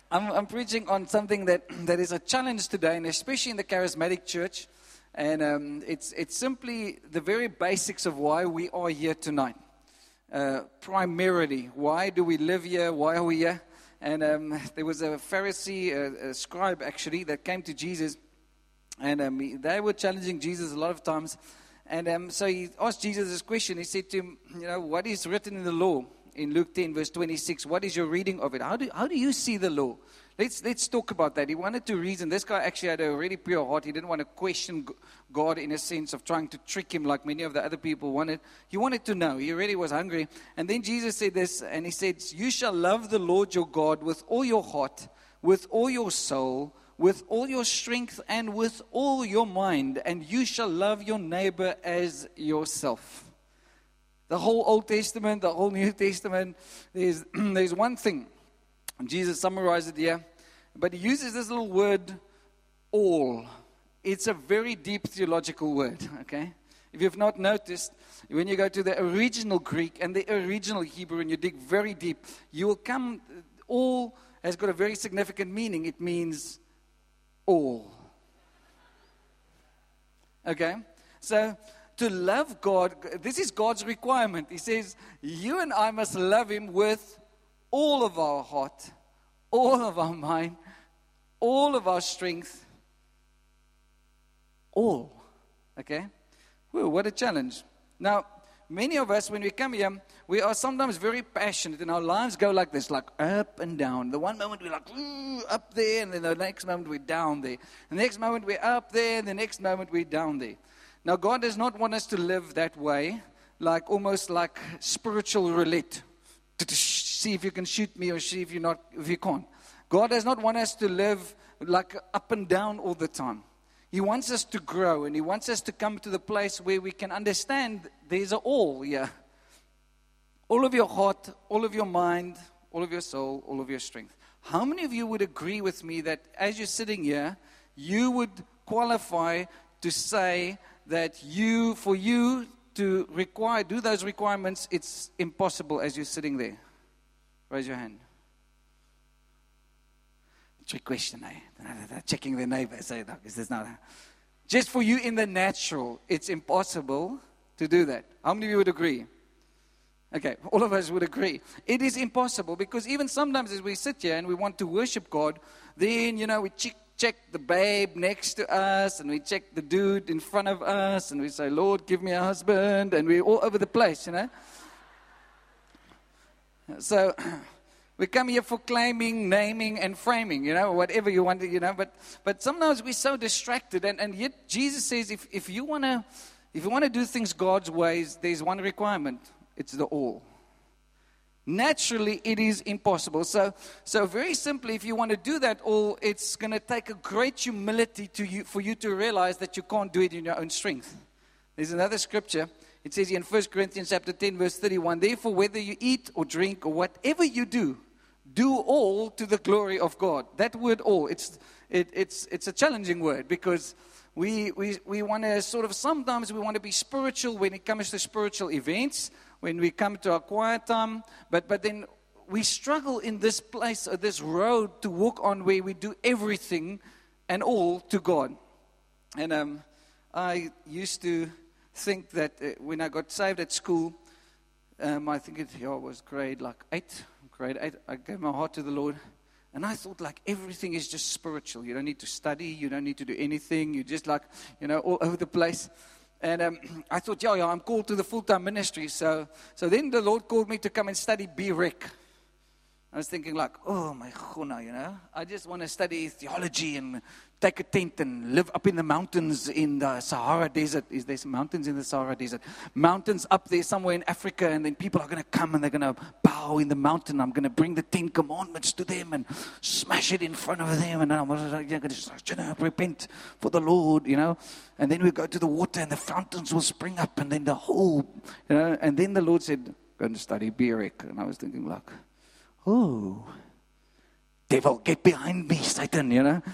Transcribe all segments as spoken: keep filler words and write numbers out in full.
I'm, I'm preaching on something that, that is a challenge today, and especially in the charismatic church. And um, it's, it's simply the very basics of why we are here tonight. Uh, primarily, why do we live here? Why are we here? And um, there was a Pharisee, a, a scribe actually, that came to Jesus. And um, he, they were challenging Jesus a lot of times. And um, so he asked Jesus this question. He said to him, you know, what is written in the law? In Luke ten, verse twenty-six, what is your reading of it? How do, how do you see the law? Let's, let's talk about that. He wanted to reason. This guy actually had a really pure heart. He didn't want to question God in a sense of trying to trick him like many of the other people wanted. He wanted to know. He really was hungry. And then Jesus said this, and he said, you shall love the Lord your God with all your heart, with all your soul, with all your strength, and with all your mind. And you shall love your neighbor as yourself. The whole Old Testament, the whole New Testament, there's, there's one thing. Jesus summarized it here. But he uses this little word, all. It's a very deep theological word, okay? If you've not noticed, when you go to the original Greek and the original Hebrew and you dig very deep, you will come, all has got a very significant meaning. It means all. Okay? So, to love God, this is God's requirement. He says, you and I must love Him with all of our heart, all of our mind, all of our strength, all. Okay? Whoa, what a challenge. Now, many of us, when we come here, we are sometimes very passionate, and our lives go like this, like up and down. The one moment we're like, ooh, up there, and then the next moment we're down there. The next moment we're up there, and the next moment we're down there. Now, God does not want us to live that way, like almost like spiritual roulette. See if you can shoot me or see if you're not, if you can't. God does not want us to live like up and down all the time. He wants us to grow, and He wants us to come to the place where we can understand there's a all here. All of your heart, all of your mind, all of your soul, all of your strength. How many of you would agree with me that as you're sitting here, you would qualify to say that you, for you to require, do those requirements, it's impossible as you're sitting there? Raise your hand. Trick question, eh? Checking the neighbor. Say, no, is this not? Just for you in the natural, it's impossible to do that. How many of you would agree? Okay, all of us would agree. It is impossible because even sometimes as we sit here and we want to worship God, then, you know, we check, check the babe next to us and we check the dude in front of us and we say, Lord, give me a husband, and we're all over the place, you know. So we come here for claiming, naming, and framing, you know, whatever you want to, you know. But but sometimes we're so distracted, and, and yet Jesus says if, if you want to if you want to do things God's ways, there's one requirement. It's the all. Naturally, it is impossible. So, so very simply, if you want to do that all, it's going to take a great humility to you for you to realize that you can't do it in your own strength. There's another scripture. It says in First Corinthians chapter ten, verse thirty-one, therefore, whether you eat or drink or whatever you do, do all to the glory of God. That word all, it's it, it's it's a challenging word because we we we want to sort of, sometimes we want to be spiritual when it comes to spiritual events, when we come to our quiet time, but but then we struggle in this place or this road to walk on where we do everything and all to God. And um, I used to think that uh, when I got saved at school, um, I think it yeah, was grade like eight, grade eight, I gave my heart to the Lord. And I thought like everything is just spiritual. You don't need to study. You don't need to do anything. You're just like, you know, all over the place. And um, I thought, yeah, yeah, I'm called to the full-time ministry. So so then the Lord called me to come and study B Rec. I was thinking like, oh my God, you know, I just want to study theology and take a tent and live up in the mountains in the Sahara Desert. Is there some mountains in the Sahara Desert? Mountains up there somewhere in Africa, and then people are going to come and they're going to bow in the mountain. I'm going to bring the Ten Commandments to them and smash it in front of them, and I'm going to just, you know, repent for the Lord, you know. And then we go to the water and the fountains will spring up, and then the whole, you know. And then the Lord said, go and study B Rec. And I was thinking like, oh, devil, get behind me, Satan, you know.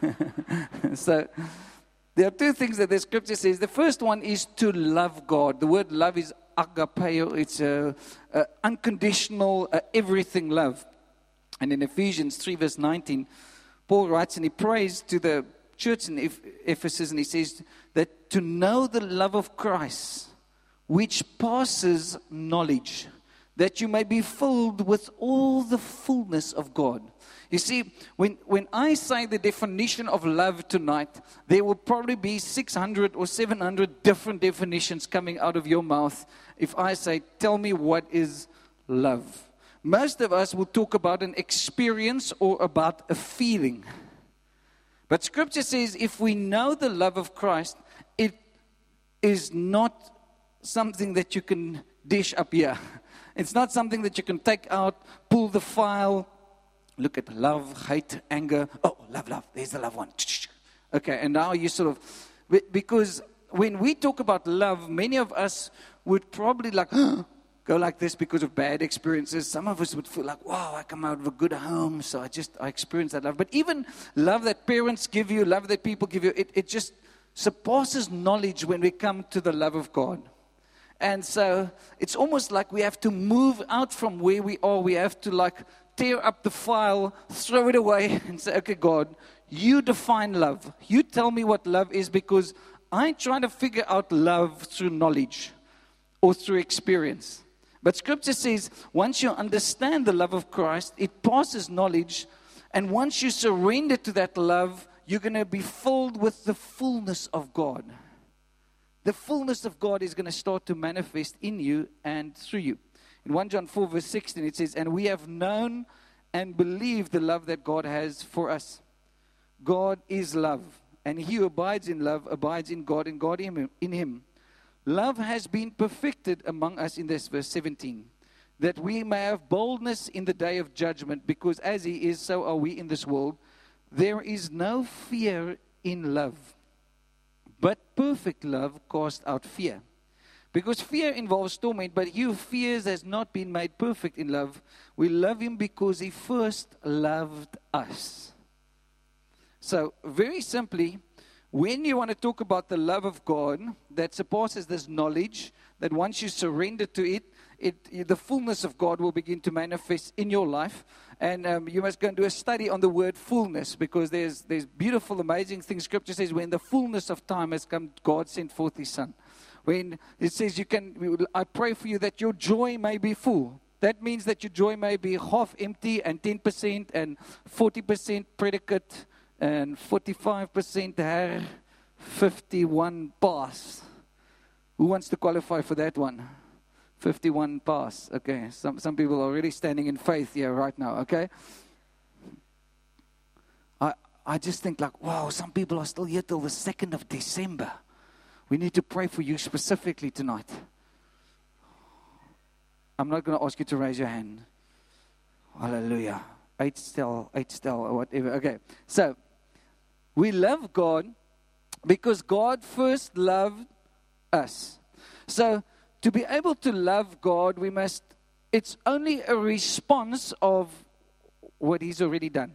So there are two things that the scripture says. The first one is to love God. The word love is agapeo. It's a, a unconditional, a everything love. And in Ephesians three, verse nineteen, Paul writes and he prays to the church in Ephesus, and he says that to know the love of Christ, which passes knowledge, that you may be filled with all the fullness of God. You see, when, when I say the definition of love tonight, there will probably be six hundred or seven hundred different definitions coming out of your mouth if I say, tell me what is love. Most of us will talk about an experience or about a feeling. But Scripture says if we know the love of Christ, it is not something that you can dish up here. It's not something that you can take out, pull the file, look at love, hate, anger. Oh, love, love. There's the love one. Okay, and now you sort of, because when we talk about love, many of us would probably like, go like this because of bad experiences. Some of us would feel like, wow, I come out of a good home, so I just, I experience that love. But even love that parents give you, love that people give you, it, it just surpasses knowledge when we come to the love of God. And so it's almost like we have to move out from where we are. We have to like tear up the file, throw it away and say, okay, God, you define love. You tell me what love is, because I try to figure out love through knowledge or through experience. But Scripture says once you understand the love of Christ, it passes knowledge. And once you surrender to that love, you're going to be filled with the fullness of God. The fullness of God is going to start to manifest in you and through you. In First John four, verse sixteen, it says, and we have known and believed the love that God has for us. God is love, and he who abides in love abides in God, and God in him. Love has been perfected among us, in this verse seventeen, that we may have boldness in the day of judgment, because as he is, so are we in this world. There is no fear in love, but perfect love casts out fear. Because fear involves torment, but he who fears has not been made perfect in love. We love him because he first loved us. So, very simply, when you want to talk about the love of God that surpasses this knowledge, that once you surrender to it, it the fullness of God will begin to manifest in your life. And um, you must go and do a study on the word fullness, because there's there's beautiful, amazing things. Scripture says when the fullness of time has come, God sent forth his Son. When it says you can, I pray for you that your joy may be full. That means that your joy may be half empty and ten percent and forty percent predicate and forty-five percent her, fifty-one pass. Who wants to qualify for that one? fifty-one pass. Okay, some some people are already standing in faith here right now, okay? I I just think like, wow, some people are still here till the second of December. We need to pray for you specifically tonight. I'm not going to ask you to raise your hand. Hallelujah. Eight still, eight still, or whatever. Okay, so we love God because God first loved us. So to be able to love God, we must, it's only a response of what he's already done.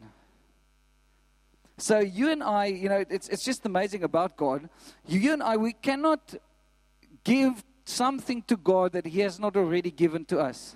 So you and I, you know, it's it's just amazing about God. You and I, we cannot give something to God that he has not already given to us.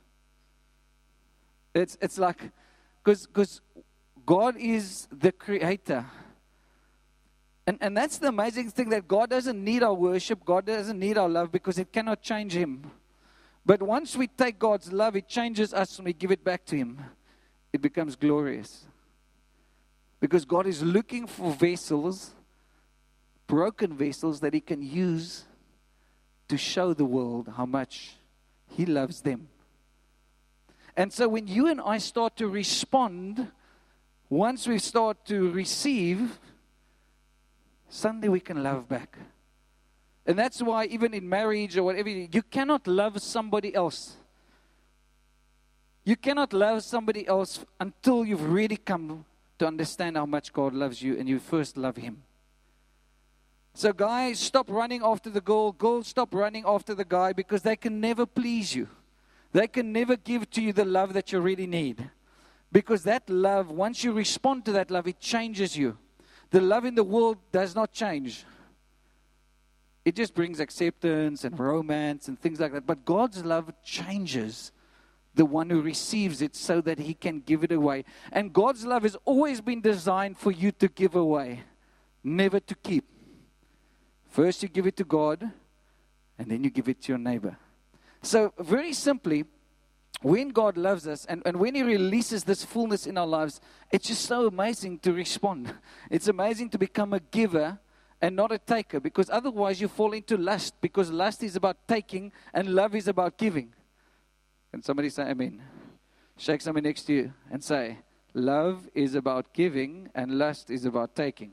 It's it's like, because because God is the creator. And and that's the amazing thing, that God doesn't need our worship, God doesn't need our love, because it cannot change him. But once we take God's love, it changes us and we give it back to him. It becomes glorious. Because God is looking for vessels, broken vessels, that he can use to show the world how much he loves them. And so when you and I start to respond, once we start to receive, suddenly we can love back. And that's why even in marriage or whatever, you cannot love somebody else. You cannot love somebody else until you've really come to understand how much God loves you and you first love him. So guys, stop running after the girl. Girls, stop running after the guy, because they can never please you. They can never give to you the love that you really need. Because that love, once you respond to that love, it changes you. The love in the world does not change. It just brings acceptance and romance and things like that. But God's love changes the one who receives it so that he can give it away. And God's love has always been designed for you to give away, never to keep. First you give it to God, and then you give it to your neighbor. So very simply, when God loves us and, and when He releases this fullness in our lives, it's just so amazing to respond. It's amazing to become a giver and not a taker, because otherwise you fall into lust, because lust is about taking and love is about giving. Can somebody say amen? Shake somebody next to you and say, love is about giving and lust is about taking.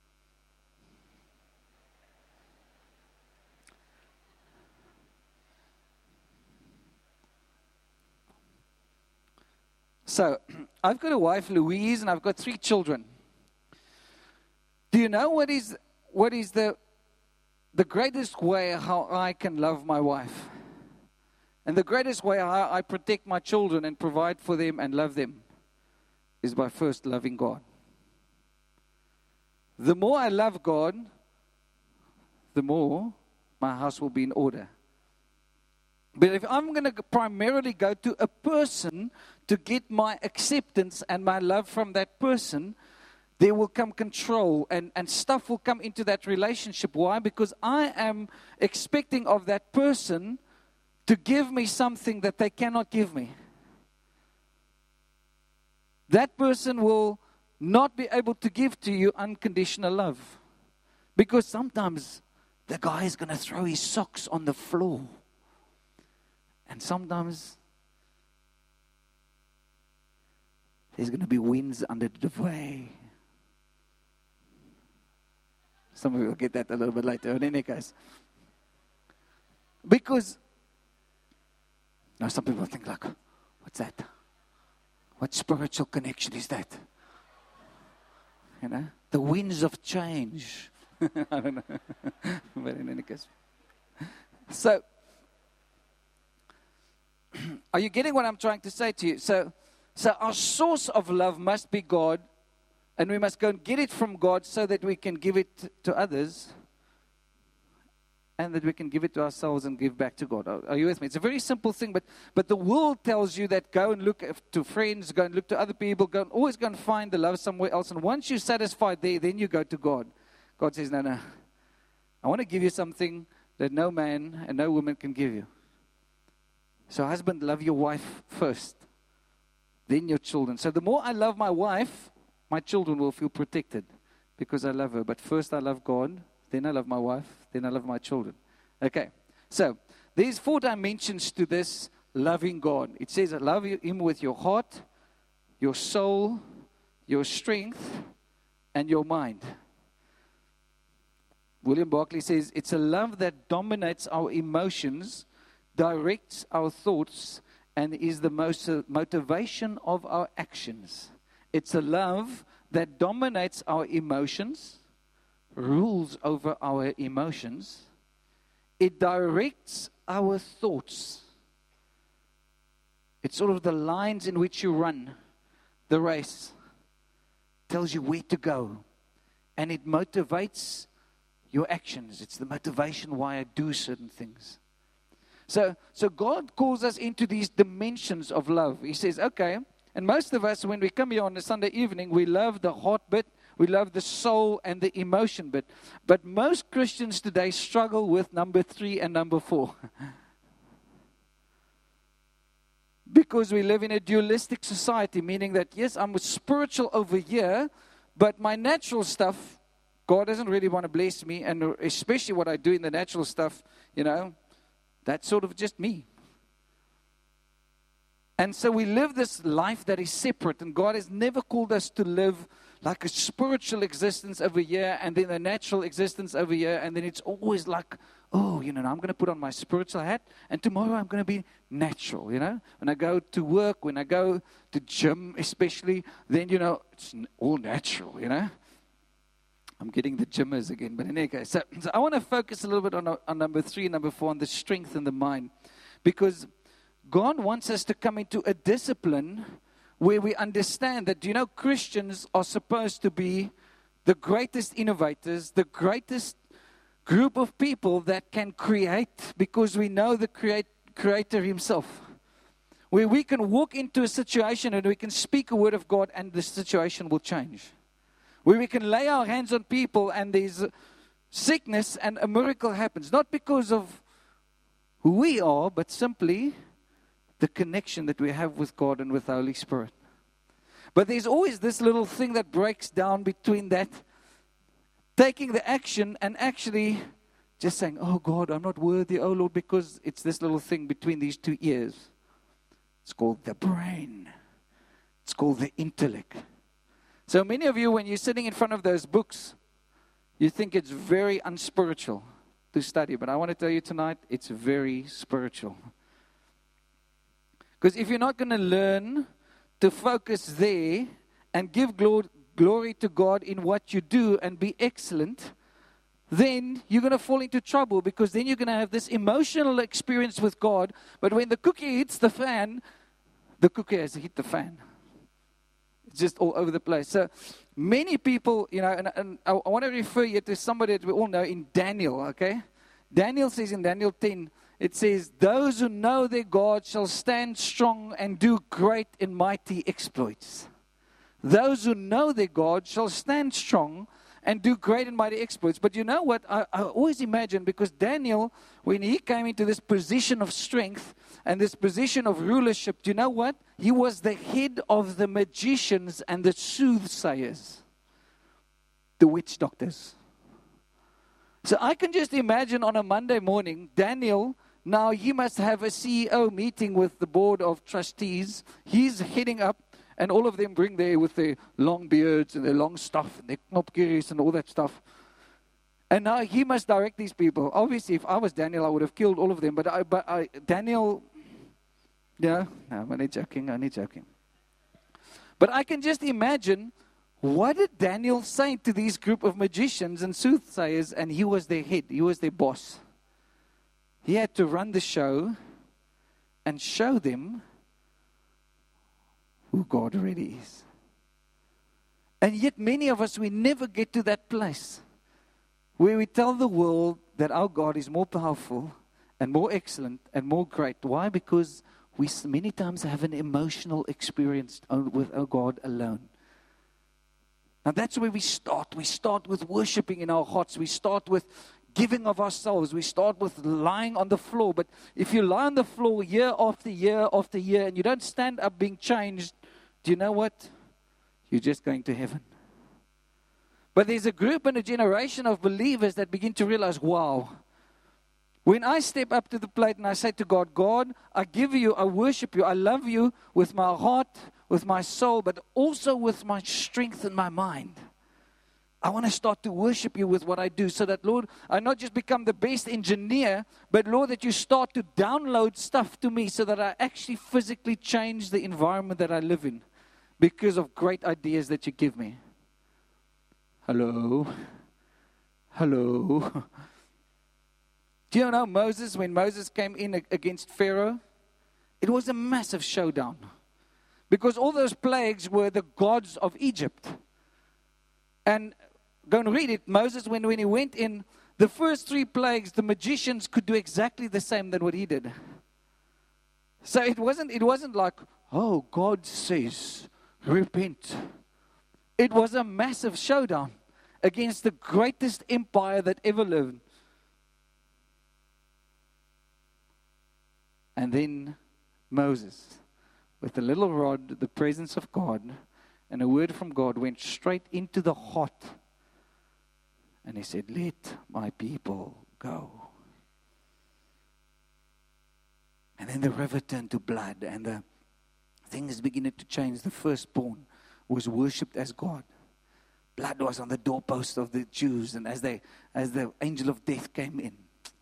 So, I've got a wife, Louise, and I've got three children. Do you know what is what is the the greatest way how I can love my wife? And the greatest way how I protect my children and provide for them and love them is by first loving God. The more I love God, the more my house will be in order. But if I'm going to primarily go to a person to get my acceptance and my love from that person, there will come control and, and stuff will come into that relationship. Why? Because I am expecting of that person to give me something that they cannot give me. That person will not be able to give to you unconditional love. Because sometimes the guy is going to throw his socks on the floor. And sometimes there's going to be winds under the way. Some of you will get that a little bit later. In any case. Because, now some people think like, what's that? What spiritual connection is that? You know? The winds of change. I don't know. But in any case. So, are you getting what I'm trying to say to you? So, so our source of love must be God, and we must go and get it from God so that we can give it to others, and that we can give it to ourselves and give back to God. Are, are you with me? It's a very simple thing, but but the world tells you that go and look to friends, go and look to other people, go and always go and find the love somewhere else. And once you're satisfied there, then you go to God. God says, no, no, I want to give you something that no man and no woman can give you. So husband, love your wife first, then your children. So the more I love my wife, my children will feel protected because I love her. But first I love God, then I love my wife, then I love my children. Okay, so there's four dimensions to this loving God. It says that love Him with your heart, your soul, your strength, and your mind. William Barclay says, it's a love that dominates our emotions, directs our thoughts, and is the most motivation of our actions. It's a love that dominates our emotions, rules over our emotions. It directs our thoughts. It's sort of the lines in which you run the race. Tells you where to go. And it motivates your actions. It's the motivation why I do certain things. So, so God calls us into these dimensions of love. He says, okay, and most of us, when we come here on a Sunday evening, we love the heart bit, we love the soul and the emotion bit. But most Christians today struggle with number three and number four. Because we live in a dualistic society, meaning that, yes, I'm spiritual over here, but my natural stuff, God doesn't really want to bless me, and especially what I do in the natural stuff, you know, that's sort of just me. And so we live this life that is separate, and God has never called us to live like a spiritual existence over here, and then a natural existence over here, and then it's always like, oh, you know, I'm going to put on my spiritual hat, and tomorrow I'm going to be natural, you know. When I go to work, when I go to gym especially, then, you know, it's all natural, you know. I'm getting the gymmers again, but in any case. So, so I want to focus a little bit on, on number three and number four, on the strength in the mind. Because God wants us to come into a discipline where we understand that, you know, Christians are supposed to be the greatest innovators, the greatest group of people that can create, because we know the create, Creator Himself. where we can walk into a situation and we can speak a word of God and the situation will change. Where we can lay our hands on people and there's sickness and a miracle happens. Not because of who we are, but simply the connection that we have with God and with the Holy Spirit. But there's always this little thing that breaks down between that, taking the action and actually just saying, oh God, I'm not worthy, oh Lord, because it's this little thing between these two ears. It's called the brain. It's called the intellect. So many of you, when you're sitting in front of those books, you think it's very unspiritual to study. But I want to tell you tonight, it's very spiritual. Because if you're not going to learn to focus there and give glo- glory to God in what you do and be excellent, then you're going to fall into trouble, because then you're going to have this emotional experience with God. But when the cookie hits the fan, the cookie has hit the fan. It's just all over the place. So many people, you know, and, and I, I want to refer you to somebody that we all know in Daniel, okay? Daniel says in Daniel ten, it says, those who know their God shall stand strong and do great and mighty exploits. Those who know their God shall stand strong and do great and mighty exploits. But you know what? I, I always imagine, because Daniel, when he came into this position of strength and this position of rulership, do you know what? He was the head of the magicians and the soothsayers, the witch doctors. So I can just imagine on a Monday morning, Daniel, now he must have a C E O meeting with the board of trustees. He's heading up. And all of them bring there with their long beards and their long stuff and their knopkeries and all that stuff. And now he must direct these people. Obviously, if I was Daniel, I would have killed all of them. But I, but I, Daniel, yeah, no, I'm only joking, only joking. But I can just imagine, what did Daniel say to these group of magicians and soothsayers? And he was their head, he was their boss. He had to run the show and show them who God really is. And yet many of us, we never get to that place where we tell the world that our God is more powerful and more excellent and more great. Why? Because we many times have an emotional experience with our God alone. Now that's where we start. We start with worshiping in our hearts. We start with giving of ourselves. We start with lying on the floor. But if you lie on the floor year after year after year and you don't stand up being changed, do you know what? You're just going to heaven. But there's a group and a generation of believers that begin to realize, wow, when I step up to the plate and I say to God, God, I give you, I worship you, I love you with my heart, with my soul, but also with my strength and my mind. I want to start to worship you with what I do, so that, Lord, I not just become the best engineer, but, Lord, that you start to download stuff to me so that I actually physically change the environment that I live in because of great ideas that you give me. Hello? Hello? Do you know Moses, when Moses came in against Pharaoh, it was a massive showdown. Because all those plagues were the gods of Egypt. And go and read it. Moses, when, when he went in, the first three plagues, the magicians could do exactly the same than what he did. So it wasn't, it wasn't like, oh, God says, repent. It was a massive showdown against the greatest empire that ever lived. And then Moses, with a little rod, the presence of God, and a word from God, went straight into the heart. And he said, let my people go. And then the river turned to blood, and the things began to change. The firstborn was worshipped as God. Blood was on the doorpost of the Jews, and as they, as the angel of death came in,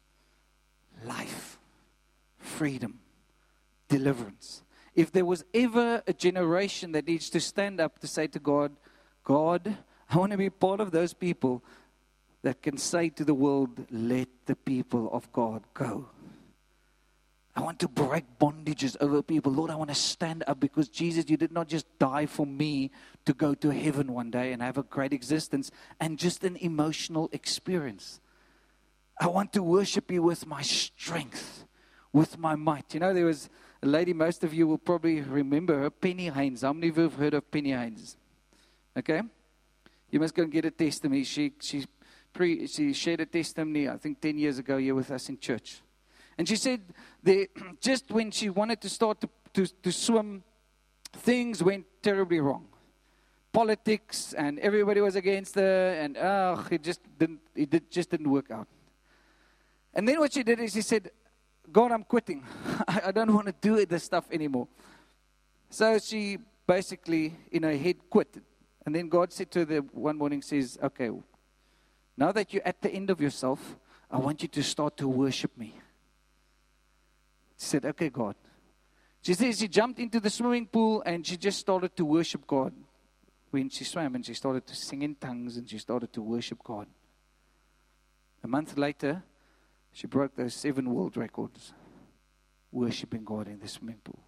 life, freedom, deliverance. If there was ever a generation that needs to stand up to say to God, God, I want to be part of those people that can say to the world, let the people of God go. I want to break bondages over people. Lord, I want to stand up because Jesus, you did not just die for me to go to heaven one day and have a great existence and just an emotional experience. I want to worship you with my strength, with my might. You know, there was a lady, most of you will probably remember her, Penny Haynes. How many of you have heard of Penny Haynes? Okay? You must go and get a testimony. She, she, pre, she shared a testimony, I think, ten years ago here with us in church. And she said, that just when she wanted to start to, to, to swim, things went terribly wrong. Politics, and everybody was against her, and oh, it just didn't, it did, just didn't work out. And then what she did is she said, God, I'm quitting. I, I don't want to do this stuff anymore. So she basically, in her head, quit. And then God said to her one morning, says, okay, now that you're at the end of yourself, I want you to start to worship me. She said, okay, God. She says she jumped into the swimming pool and she just started to worship God. When she swam, and she started to sing in tongues, and she started to worship God. A month later, she broke those seven world records, worshiping God in the swimming pool.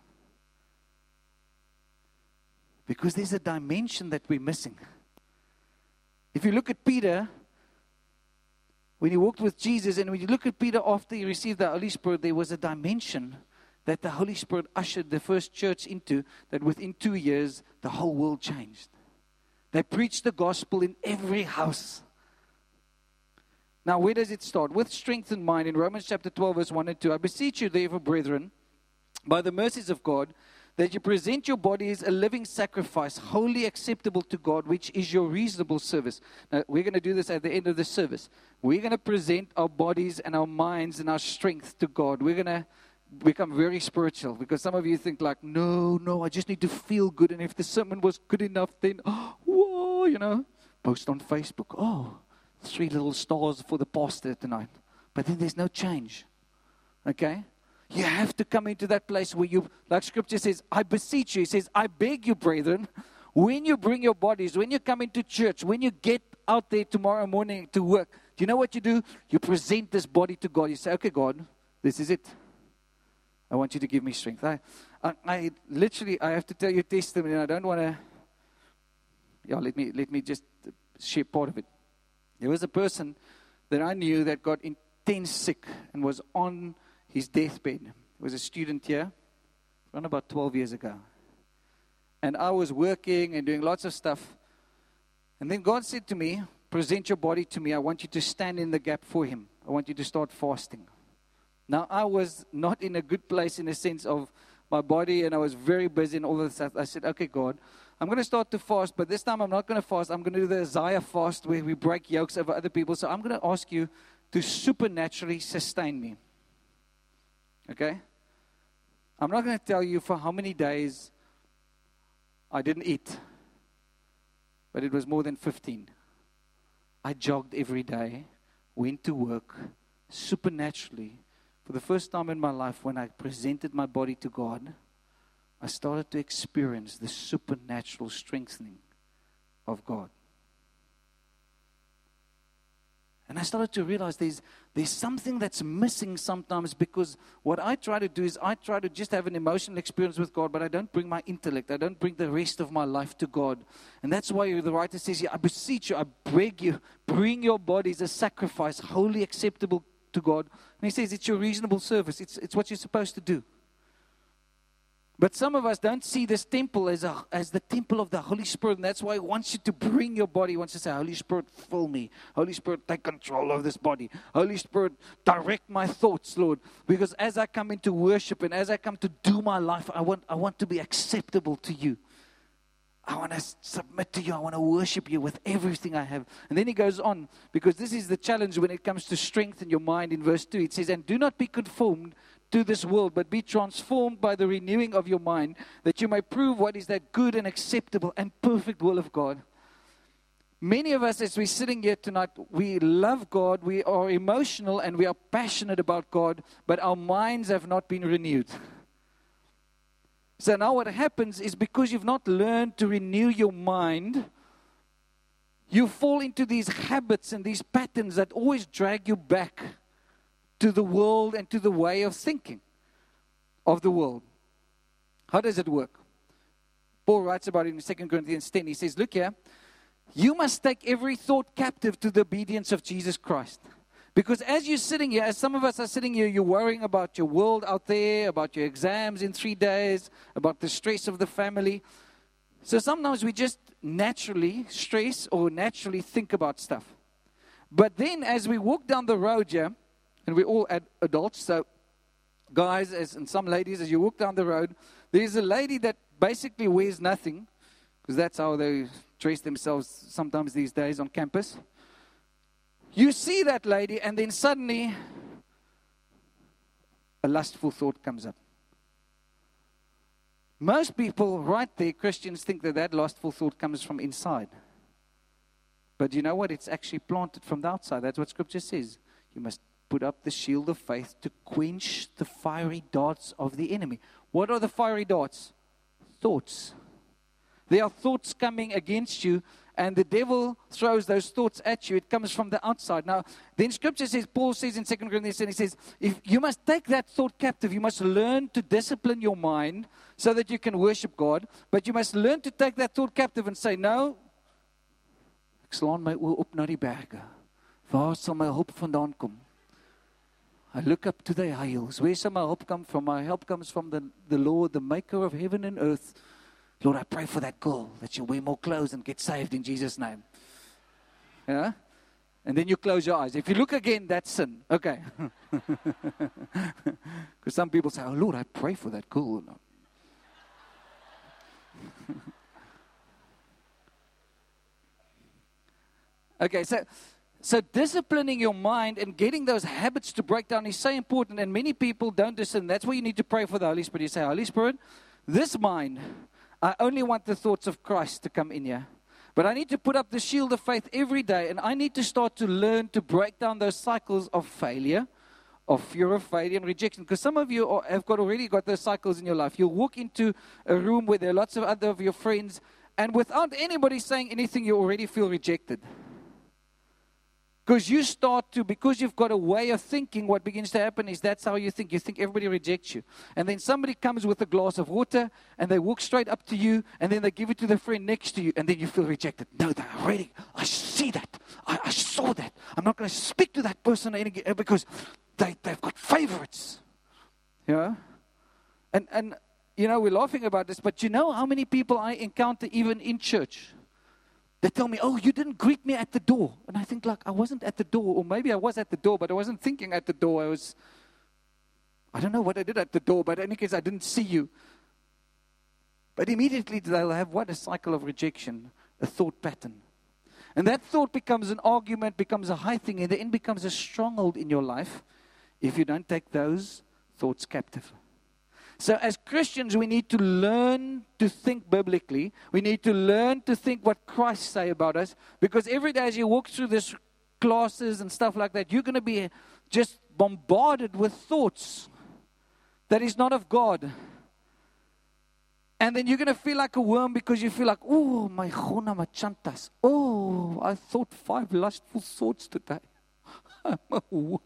Because there's a dimension that we're missing. If you look at Peter, when he walked with Jesus, and when you look at Peter after he received the Holy Spirit, there was a dimension that the Holy Spirit ushered the first church into, that within two years, the whole world changed. They preached the gospel in every house. Now, where does it start? With strength in mind, in Romans chapter twelve, verse one and two, I beseech you, therefore, brethren, by the mercies of God, that you present your bodies a living sacrifice, wholly acceptable to God, which is your reasonable service. Now, we're going to do this at the end of the service. We're going to present our bodies and our minds and our strength to God. We're going to become very spiritual, because some of you think like, no, no, I just need to feel good, and if the sermon was good enough, then, oh, whoa, you know, post on Facebook, oh, three little stars for the pastor tonight. But then there's no change, okay? You have to come into that place where you, like Scripture says, I beseech you, it says, I beg you, brethren, when you bring your bodies, when you come into church, when you get out there tomorrow morning to work, do you know what you do? You present this body to God. You say, okay, God, this is it. I want you to give me strength. I, I, I literally, I have to tell you a testimony, and I don't want to, yeah, let me, let me just share part of it. There was a person that I knew that got intense sick and was on his deathbed. He was a student here, around about twelve years ago. And I was working and doing lots of stuff. And then God said to me, present your body to me. I want you to stand in the gap for him. I want you to start fasting. Now, I was not in a good place in the sense of my body, and I was very busy and all of that. I said, okay, God, I'm going to start to fast, but this time I'm not going to fast. I'm going to do the Isaiah fast where we break yokes over other people. So I'm going to ask you to supernaturally sustain me. Okay? I'm not going to tell you for how many days I didn't eat, but it was more than fifteen. I jogged every day, went to work, supernaturally. For the first time in my life, when I presented my body to God, I started to experience the supernatural strengthening of God. And I started to realize there's, there's something that's missing sometimes, because what I try to do is I try to just have an emotional experience with God, but I don't bring my intellect. I don't bring the rest of my life to God. And that's why the writer says here, I beseech you, I beg you, bring your bodies a sacrifice, wholly acceptable to God. And he says it's your reasonable service. It's, it's what you're supposed to do. But some of us don't see this temple as a, as the temple of the Holy Spirit. And that's why he wants you to bring your body. He wants to say, Holy Spirit, fill me. Holy Spirit, take control of this body. Holy Spirit, direct my thoughts, Lord. Because as I come into worship and as I come to do my life, I want, I want to be acceptable to you. I want to submit to you. I want to worship you with everything I have. And then he goes on, because this is the challenge when it comes to strengthen your mind in verse two. It says, and do not be conformed to this world, but be transformed by the renewing of your mind, that you may prove what is that good and acceptable and perfect will of God. Many of us, as we're sitting here tonight, we love God, we are emotional, and we are passionate about God, but our minds have not been renewed. So now what happens is, because you've not learned to renew your mind, you fall into these habits and these patterns that always drag you back to the world and to the way of thinking of the world. How does it work? Paul writes about it in Second Corinthians ten. He says, look here, you must take every thought captive to the obedience of Jesus Christ. Because as you're sitting here, as some of us are sitting here, you're worrying about your world out there, about your exams in three days, about the stress of the family. So sometimes we just naturally stress or naturally think about stuff. But then as we walk down the road here, and we're all ad- adults, so guys as, and some ladies, as you walk down the road, there's a lady that basically wears nothing, because that's how they dress themselves sometimes these days on campus. You see that lady, and then suddenly a lustful thought comes up. Most people right there, Christians, think that that lustful thought comes from inside. But you know what? It's actually planted from the outside. That's what Scripture says. You must put up the shield of faith to quench the fiery darts of the enemy. What are the fiery darts? Thoughts. There are thoughts coming against you, and the devil throws those thoughts at you. It comes from the outside. Now, then Scripture says, Paul says in Second Corinthians, he says, if you must take that thought captive. You must learn to discipline your mind so that you can worship God. But you must learn to take that thought captive and say, no, ek slaan my oë op na die berge. Waar sal my hulp vandaan kom? I look up to the hills. Where shall my help come from? My help comes from the, the Lord, the maker of heaven and earth. Lord, I pray for that girl, that she'll wear more clothes and get saved in Jesus' name. Yeah? And then you close your eyes. If you look again, that's sin. Okay. Because some people say, oh, Lord, I pray for that girl. Okay, so so disciplining your mind and getting those habits to break down is so important, and many people don't discern. That's why you need to pray for the Holy Spirit. You say, Holy Spirit, this mind, I only want the thoughts of Christ to come in here. But I need to put up the shield of faith every day, and I need to start to learn to break down those cycles of failure, of fear of failure and rejection. Because some of you are, have got already got those cycles in your life. You'll walk into a room where there are lots of other of your friends, and without anybody saying anything, you already feel rejected. Because you start to, because you've got a way of thinking, what begins to happen is that's how you think. You think everybody rejects you. And then somebody comes with a glass of water, and they walk straight up to you, and then they give it to the friend next to you, and then you feel rejected. No, they already, I see that. I, I saw that. I'm not going to speak to that person again because they, they've got favorites. You know? And, and, you know, we're laughing about this, but you know how many people I encounter even in church? They tell me, oh, you didn't greet me at the door. And I think, like, I wasn't at the door. Or maybe I was at the door, but I wasn't thinking at the door. I was, I don't know what I did at the door, but in any case, I didn't see you. But immediately they'll have what? A cycle of rejection, a thought pattern. And that thought becomes an argument, becomes a high thing, and then becomes a stronghold in your life if you don't take those thoughts captive. So as Christians, we need to learn to think biblically. We need to learn to think what Christ say about us. Because every day as you walk through these classes and stuff like that, you're going to be just bombarded with thoughts that is not of God. And then you're going to feel like a worm because you feel like, oh, my gona machantas. Oh, I thought five lustful thoughts today. I'm a worm.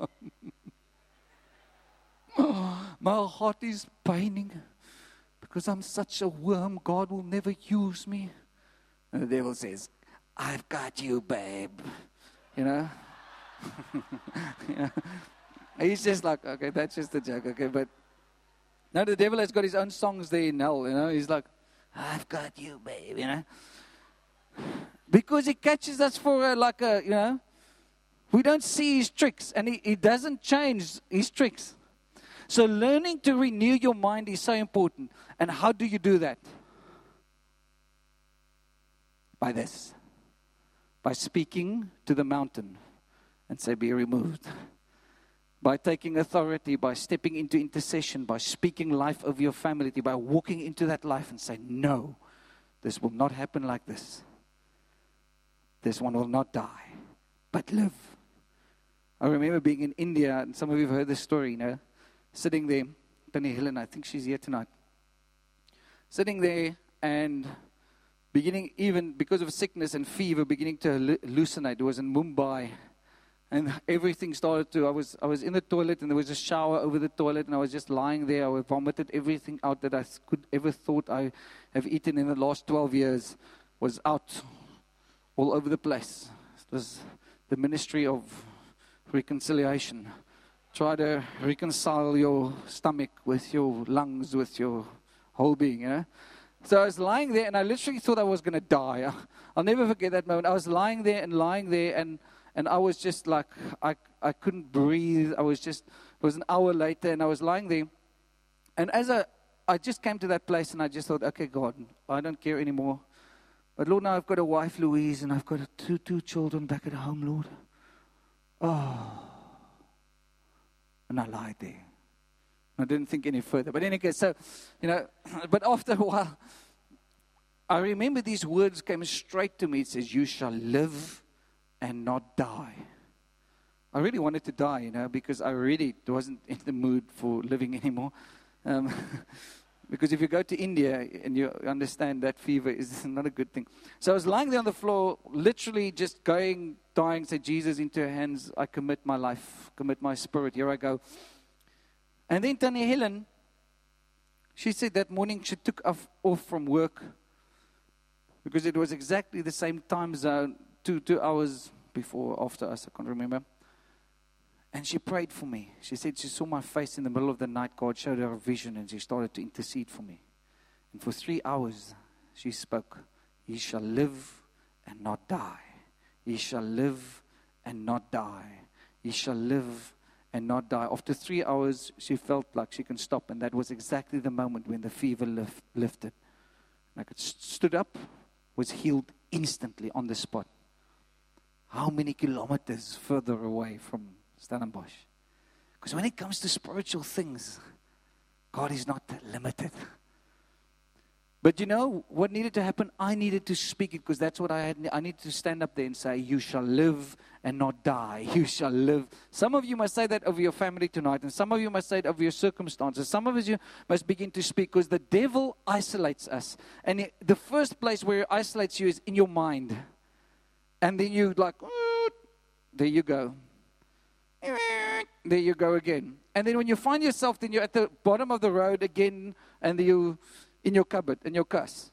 My heart is paining because I'm such a worm. God will never use me. And the devil says, I've got you, babe. You know? You know? He's just like, okay, that's just a joke, okay? But now the devil has got his own songs there in hell, you know? He's like, I've got you, babe, you know? Because he catches us for a, like a, you know, we don't see his tricks, and he, he doesn't change his tricks. So learning to renew your mind is so important. And how do you do that? By this. By speaking to the mountain and say, be removed. By taking authority, by stepping into intercession, by speaking life over your family, by walking into that life and say, no, this will not happen like this. This one will not die, but live. I remember being in India, and some of you have heard this story, you know. Sitting there, Penny Helen, I think she's here tonight. Sitting there and beginning, even because of sickness and fever, beginning to hallucinate. It was in Mumbai. And everything started to, I was I was in the toilet and there was a shower over the toilet and I was just lying there. I vomited everything out that I could ever thought I have eaten in the last twelve years was out all over the place. It was the ministry of reconciliation. Try to reconcile your stomach with your lungs, with your whole being, you know. So I was lying there, and I literally thought I was going to die. I'll never forget that moment. I was lying there and lying there, and, and I was just like, I, I couldn't breathe. I was just, it was an hour later, and I was lying there. And as I, I just came to that place, and I just thought, okay, God, I don't care anymore. But Lord, now I've got a wife, Louise, and I've got two, two children back at home, Lord. Oh. And I lied there. I didn't think any further. But anyway, so, you know, but after a while, I remember these words came straight to me. It says, you shall live and not die. I really wanted to die, you know, because I really wasn't in the mood for living anymore. Um, because if you go to India and you understand that fever is not a good thing. So I was lying there on the floor, literally just going, dying, say, Jesus, into your hands, I commit my life, commit my spirit, here I go. And then Tannie Helen, she said that morning she took off, off from work because it was exactly the same time zone, two, two hours before or after us, I can't remember. And she prayed for me. She said she saw my face in the middle of the night. God showed her a vision and she started to intercede for me. And for three hours she spoke, ye shall live and not die. Ye shall live and not die. Ye shall live and not die. After three hours, she felt like she can stop. And that was exactly the moment when the fever lift, lifted. And I could st- stood up, was healed instantly on the spot. How many kilometers further away from Stellenbosch? Because when it comes to spiritual things, God is not limited. But you know what needed to happen? I needed to speak it because that's what I had. I needed to stand up there and say, you shall live and not die. You shall live. Some of you must say that over your family tonight. And some of you must say it over your circumstances. Some of you must begin to speak because the devil isolates us. And it, the first place where he isolates you is in your mind. And then you like, there you go. There you go again. And then when you find yourself, then you're at the bottom of the road again. And you... in your cupboard, in your cuss.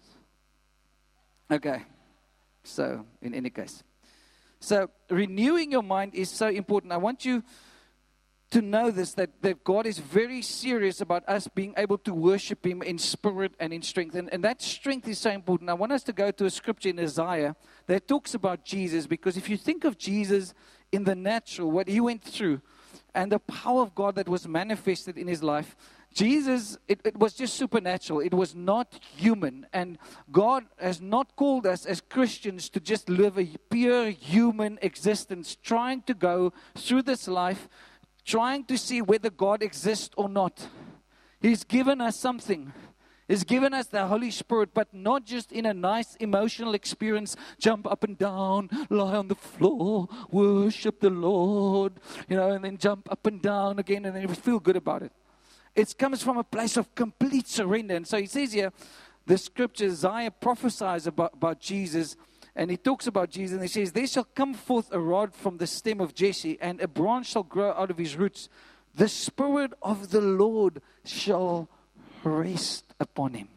Okay. So, in any case. So, renewing your mind is so important. I want you to know this, that, that God is very serious about us being able to worship Him in spirit and in strength. And, and that strength is so important. I want us to go to a scripture in Isaiah that talks about Jesus. Because if you think of Jesus in the natural, what He went through, and the power of God that was manifested in His life, Jesus, it, it was just supernatural. It was not human. And God has not called us as Christians to just live a pure human existence, trying to go through this life, trying to see whether God exists or not. He's given us something. He's given us the Holy Spirit, but not just in a nice emotional experience, jump up and down, lie on the floor, worship the Lord, you know, and then jump up and down again, and then we feel good about it. It comes from a place of complete surrender. And so he says here, the scripture, Isaiah prophesies about, about Jesus, and he talks about Jesus, and he says, there shall come forth a rod from the stem of Jesse, and a branch shall grow out of his roots. The Spirit of the Lord shall rest upon him.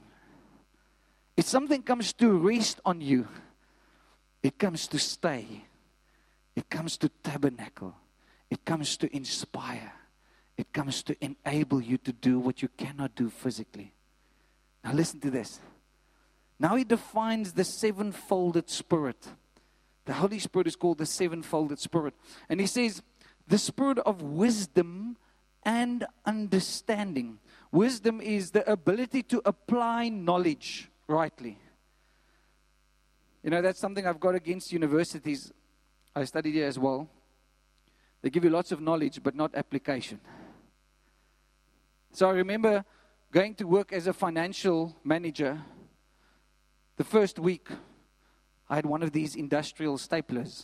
If something comes to rest on you, it comes to stay. It comes to tabernacle. It comes to inspire. It comes to enable you to do what you cannot do physically. Now listen to this. Now he defines the sevenfolded spirit. The Holy Spirit is called the sevenfolded spirit. And he says, the spirit of wisdom and understanding. Wisdom is the ability to apply knowledge rightly. You know, that's something I've got against universities. I studied here as well. They give you lots of knowledge, but not application. So I remember going to work as a financial manager. The first week, I had one of these industrial staplers.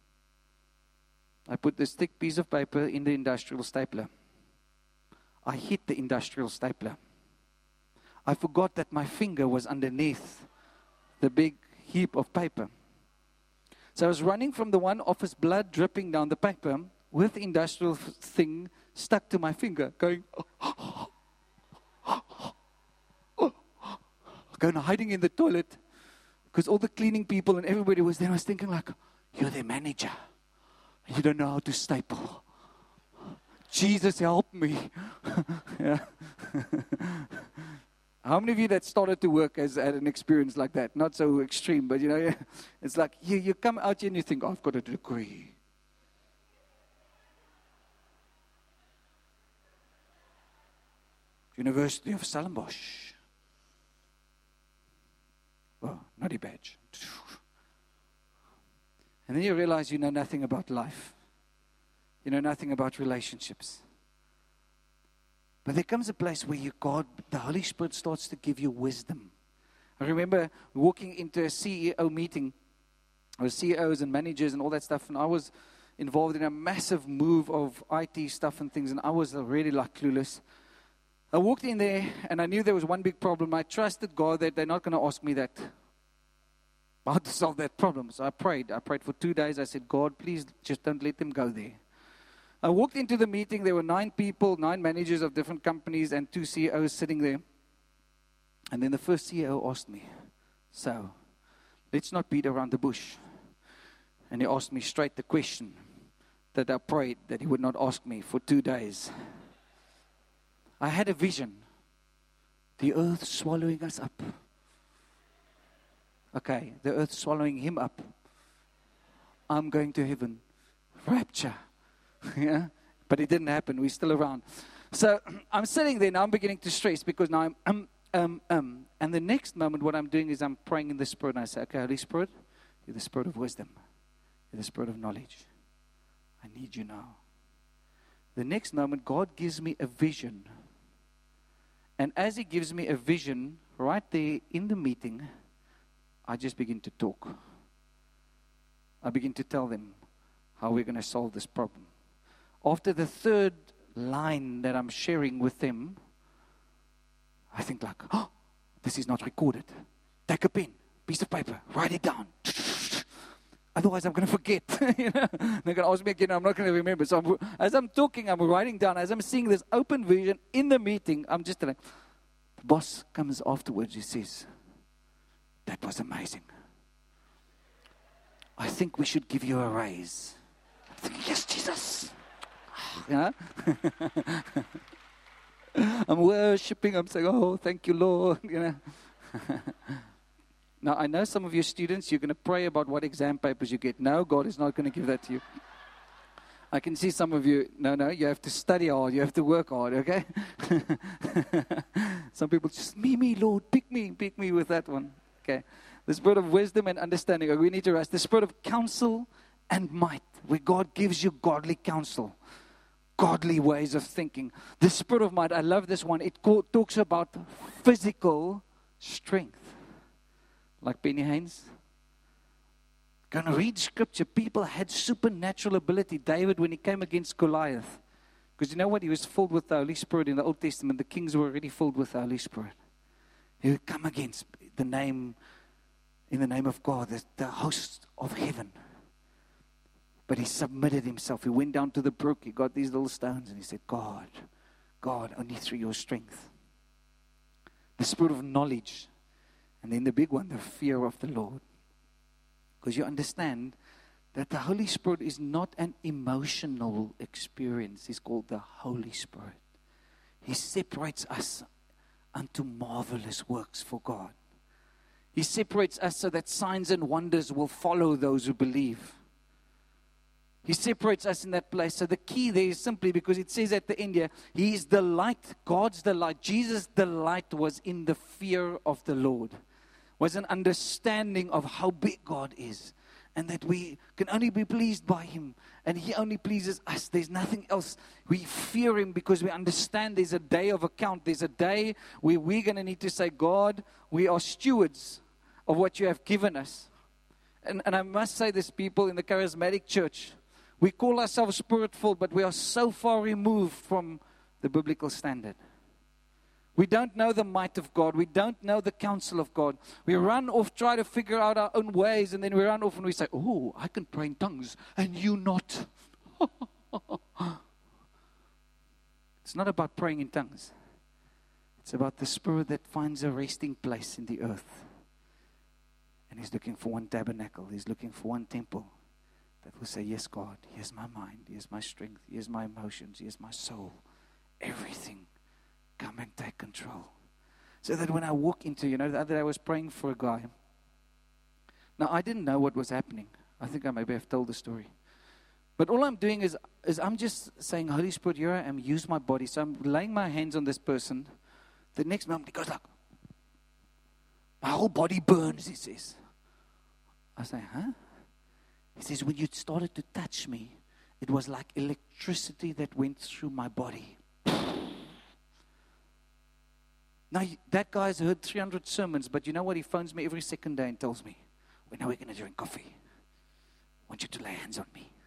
I put this thick piece of paper in the industrial stapler. I hit the industrial stapler. I forgot that my finger was underneath the big heap of paper. So I was running from the one office, blood dripping down the paper, with the industrial thing stuck to my finger, going, oh, oh, oh, going hiding in the toilet, because all the cleaning people and everybody was there. I was thinking like, you're their manager. You don't know how to staple. Jesus, help me. Yeah. How many of you that started to work has had an experience like that? Not so extreme, but you know, it's like you, you come out here and you think, oh, I've got a degree. University of Stellenbosch. Oh, naughty badge. And then you realize you know nothing about life. You know nothing about relationships. But there comes a place where you, God, the Holy Spirit starts to give you wisdom. I remember walking into a C E O meeting with C E Os and managers and all that stuff, and I was involved in a massive move of I T stuff and things, and I was really like clueless. I walked in there, and I knew there was one big problem. I trusted God that they're not going to ask me that, how to solve that problem. So I prayed. I prayed for two days. I said, God, please just don't let them go there. I walked into the meeting. There were nine people, nine managers of different companies, and two C E Os sitting there. And then the first C E O asked me, so, let's not beat around the bush. And he asked me straight the question that I prayed that he would not ask me for two days. I had a vision. The earth swallowing us up. Okay, the earth swallowing him up. I'm going to heaven. Rapture. Yeah, but it didn't happen. We're still around. So I'm sitting there now. I'm beginning to stress because now I'm um um um. And the next moment, what I'm doing is I'm praying in the Spirit, and I say, "Okay, Holy Spirit, you're the Spirit of wisdom. You're the Spirit of knowledge. I need you now." The next moment, God gives me a vision, and as He gives me a vision, right there in the meeting, I just begin to talk. I begin to tell them how we're going to solve this problem. After the third line that I'm sharing with them, I think like, oh, this is not recorded. Take a pen, piece of paper, write it down. Otherwise, I'm going to forget. You know, they're going to ask me again. I'm not going to remember. So I'm, as I'm talking, I'm writing down. As I'm seeing this open vision in the meeting, I'm just like, the boss comes afterwards. He says, that was amazing. I think we should give you a raise. I'm thinking, yes, Jesus. You know? I'm worshiping. I'm saying, oh, thank you, Lord. You know. Now, I know some of your students, you're going to pray about what exam papers you get. No, God is not going to give that to you. I can see some of you, no, no, you have to study hard. You have to work hard, okay? Some people just, me, me, Lord, pick me, pick me with that one. Okay. The spirit of wisdom and understanding. We need to rest. The spirit of counsel and might, where God gives you godly counsel, godly ways of thinking. The spirit of might, I love this one. It co- talks about physical strength. Like Benny Haynes. Going to read scripture. People had supernatural ability. David, when he came against Goliath, because you know what? He was filled with the Holy Spirit in the Old Testament. The kings were already filled with the Holy Spirit. He would come against the name, in the name of God, the, the host of heaven. But he submitted himself. He went down to the brook. He got these little stones and he said, God, God, only through your strength. The spirit of knowledge. And then the big one, the fear of the Lord. Because you understand that the Holy Spirit is not an emotional experience. It's called the Holy Spirit. He separates us unto marvelous works for God. He separates us so that signs and wonders will follow those who believe. He separates us in that place. So the key there is simply because it says at the end here, He is the light, God's the light. Jesus' delight was in the fear of the Lord. Was an understanding of how big God is. And that we can only be pleased by Him. And He only pleases us. There's nothing else. We fear Him because we understand there's a day of account. There's a day where we're going to need to say, God, we are stewards of what you have given us. And, and I must say this, people in the charismatic church, we call ourselves spirit-filled, but we are so far removed from the biblical standard. We don't know the might of God. We don't know the counsel of God. We run off, try to figure out our own ways, and then we run off and we say, oh, I can pray in tongues, and you not. It's not about praying in tongues. It's about the spirit that finds a resting place in the earth. And He's looking for one tabernacle. He's looking for one temple that will say, yes, God, here's my mind, here's my strength, here's my emotions, here's my soul. Everything, come and take control. So that when I walk into, you know, the other day I was praying for a guy. Now, I didn't know what was happening. I think I maybe have told the story. But all I'm doing is, is I'm just saying, Holy Spirit, here I am, use my body. So I'm laying my hands on this person. The next moment, he goes like, my whole body burns, he says. I say, huh? He says, when you started to touch me, it was like electricity that went through my body. Now, that guy's heard three hundred sermons, but you know what? He phones me every second day and tells me, when are we going to drink coffee? I want you to lay hands on me.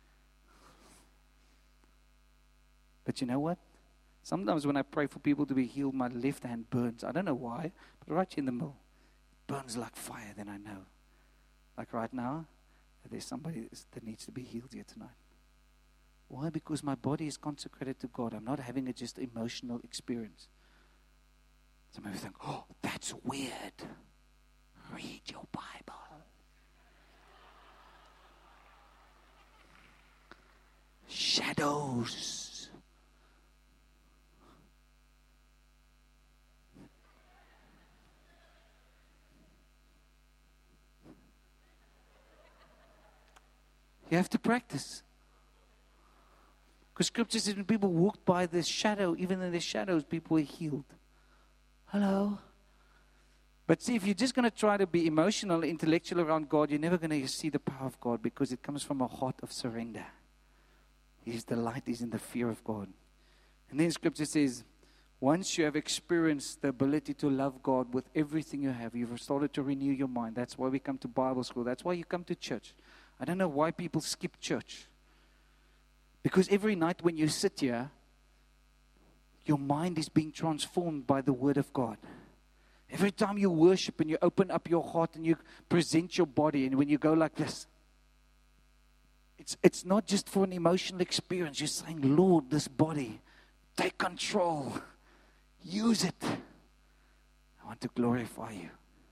But you know what? Sometimes when I pray for people to be healed, my left hand burns. I don't know why, but right in the middle. It burns like fire, then I know. Like right now, there's somebody that needs to be healed here tonight. Why? Because my body is consecrated to God. I'm not having a just emotional experience. Some of you think, oh, that's weird. Read your Bible. Shadows. You have to practice. Because Scripture says when people walked by the shadow, even in the shadows, people were healed. Hello? But see, if you're just going to try to be emotional, intellectual around God, you're never going to see the power of God because it comes from a heart of surrender. His delight is in the fear of God. And then Scripture says, once you have experienced the ability to love God with everything you have, you've started to renew your mind. That's why we come to Bible school. That's why you come to church. I don't know why people skip church. Because every night when you sit here, your mind is being transformed by the Word of God. Every time you worship and you open up your heart and you present your body, and when you go like this, it's, it's not just for an emotional experience. You're saying, Lord, this body, take control. Use it. I want to glorify you.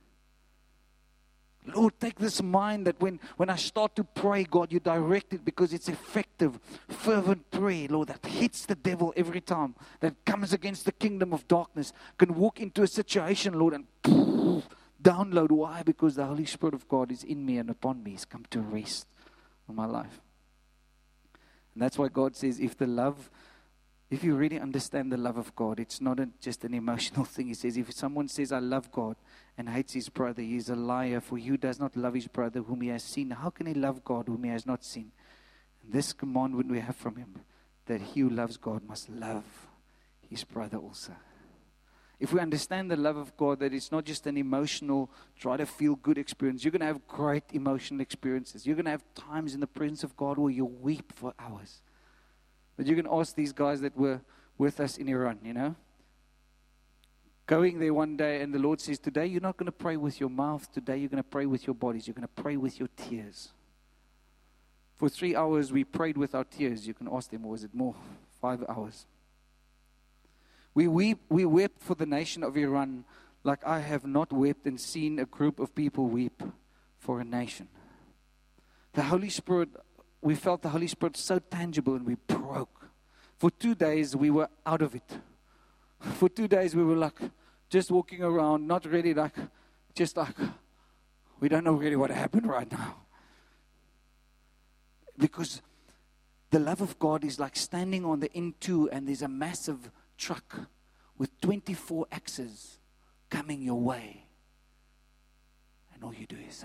Lord, take this mind that when, when I start to pray, God, you direct it because it's effective, fervent prayer, Lord, that hits the devil every time, that comes against the kingdom of darkness, can walk into a situation, Lord, and poof, download. Why? Because the Holy Spirit of God is in me and upon me. He's come to rest on my life. And that's why God says, if the love, if you really understand the love of God, it's not a, just an emotional thing. He says, if someone says, I love God, and hates his brother, he is a liar. For he who does not love his brother whom he has seen, how can he love God whom he has not seen? And this commandment we have from him, that he who loves God must love his brother also. If we understand the love of God, that it's not just an emotional, try to feel good experience. You're going to have great emotional experiences. You're going to have times in the presence of God where you weep for hours. But you can ask these guys that were with us in Iran, you know. Going there one day, and the Lord says, today you're not going to pray with your mouth. Today you're going to pray with your bodies. You're going to pray with your tears. For three hours we prayed with our tears. You can ask them, or was it more? Five hours. We weep, we wept for the nation of Iran like I have not wept and seen a group of people weep for a nation. The Holy Spirit, we felt the Holy Spirit so tangible, and we broke. For two days we were out of it. For two days we were like just walking around, not really like, just like, we don't know really what happened right now. Because the love of God is like standing on the N two, and there's a massive truck with twenty-four axes coming your way. And all you do is say,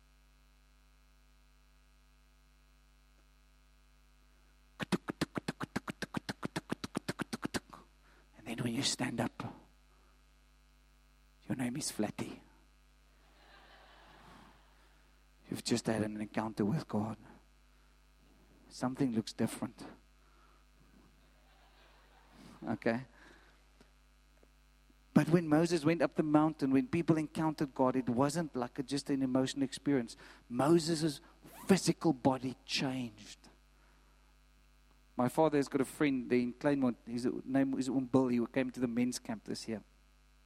and then when you stand up, your name is Flatty. You've just had an encounter with God. Something looks different. Okay? But when Moses went up the mountain, when people encountered God, it wasn't like a, just an emotional experience. Moses' physical body changed. My father has got a friend there in Kleinmond. His name is Bill. He came to the men's camp this year.